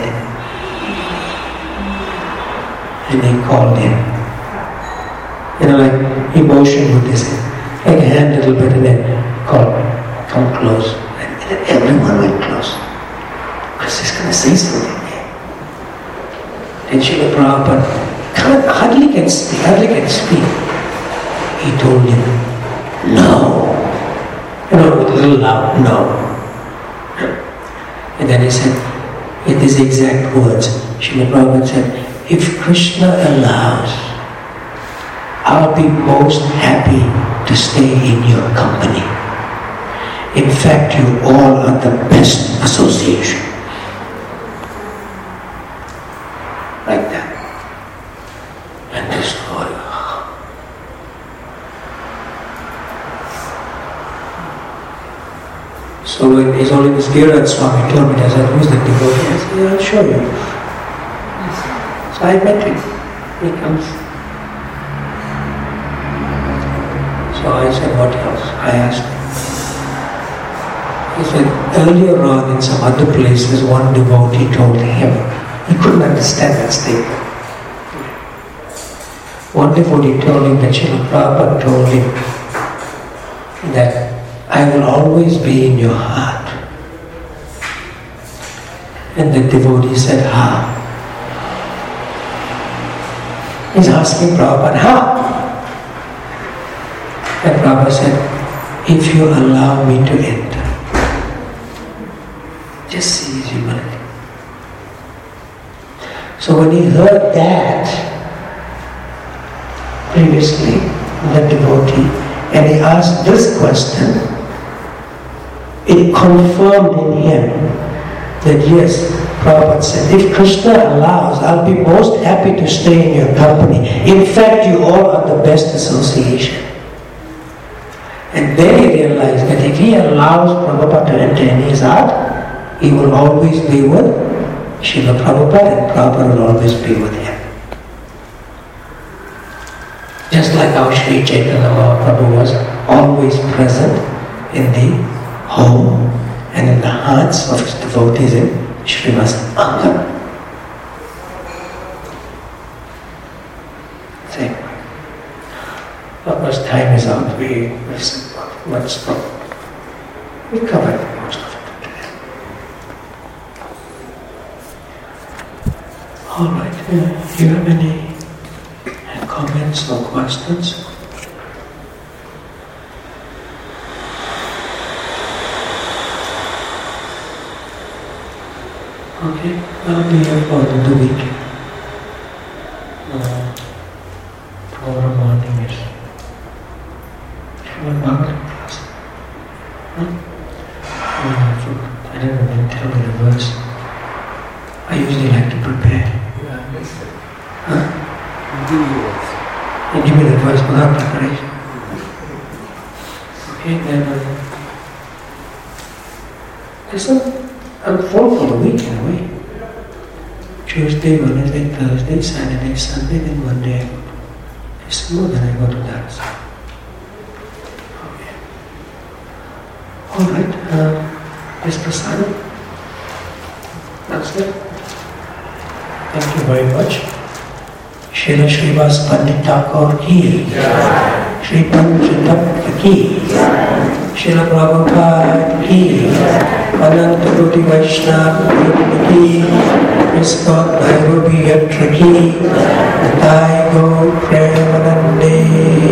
And they called him. You know, like he motioned with his head, like a hand a little bit, and then called, come close. And then everyone went close. Because he's going to say something there. And Srila Prabhupada can't, hardly can speak, hardly can speak. He told him, no. You know, with a little loud, no. And then he said, in these exact words, Srila Prabhupada said, if Krishna allows, I'll be most happy to stay in your company. In fact, you all are the best association. Like that. And this boy, so when His Holiness Giriraj Swami told me, I said, who's the devotee? I said, yeah, I'll show you. So I met him. He comes. So I said, what else? I asked him. He said, earlier on in some other places, one devotee told him, he couldn't understand that statement. One devotee told him that Srila Prabhupada told him that I will always be in your heart. And the devotee said, how? He's asking Prabhupada, how? And Prabhupada said, if you allow me to enter. Just see his humanity. So when he heard that previously, the devotee, and he asked this question, it confirmed in him that yes, Prabhupada said, if Krishna allows, I'll be most happy to stay in your company. In fact, you all are the best association. And then he realized that if he allows Prabhupada to enter in his heart, he will always be with Srila Prabhupada and Prabhupada will always be with him. Just like how Sri Chaitanya Mahaprabhu was always present in the home and in the hearts of his devotees in Srimad Angam. Same. Of course, time is out. We let's stop. We covered most of it today. All right. Uh, do you have any comments or questions? Okay, I'll be here for the week. Uh, tomorrow morning is Srimad Bhagavatam class. Huh? Oh, I didn't even tell you the verse. I usually like to prepare. Yeah, I missed it. Huh? Give you words. You give me the verse without preparation. Okay, then uh, listen. I'm full for the week in a way. Tuesday, Wednesday, Thursday, Saturday, Sunday, then Monday I go to December, then I go to dance. Okay. Alright, uh, Mister Prasadam. That's it. Thank you very much. Srila Srivas Pandit Thakur ki, Sri Panchadapta ki. Srila Prabhupada ki, Ananta Koti Vaishnava ki, ISKCON Nairobi Yatra ki, Nitai Gaur Premanande.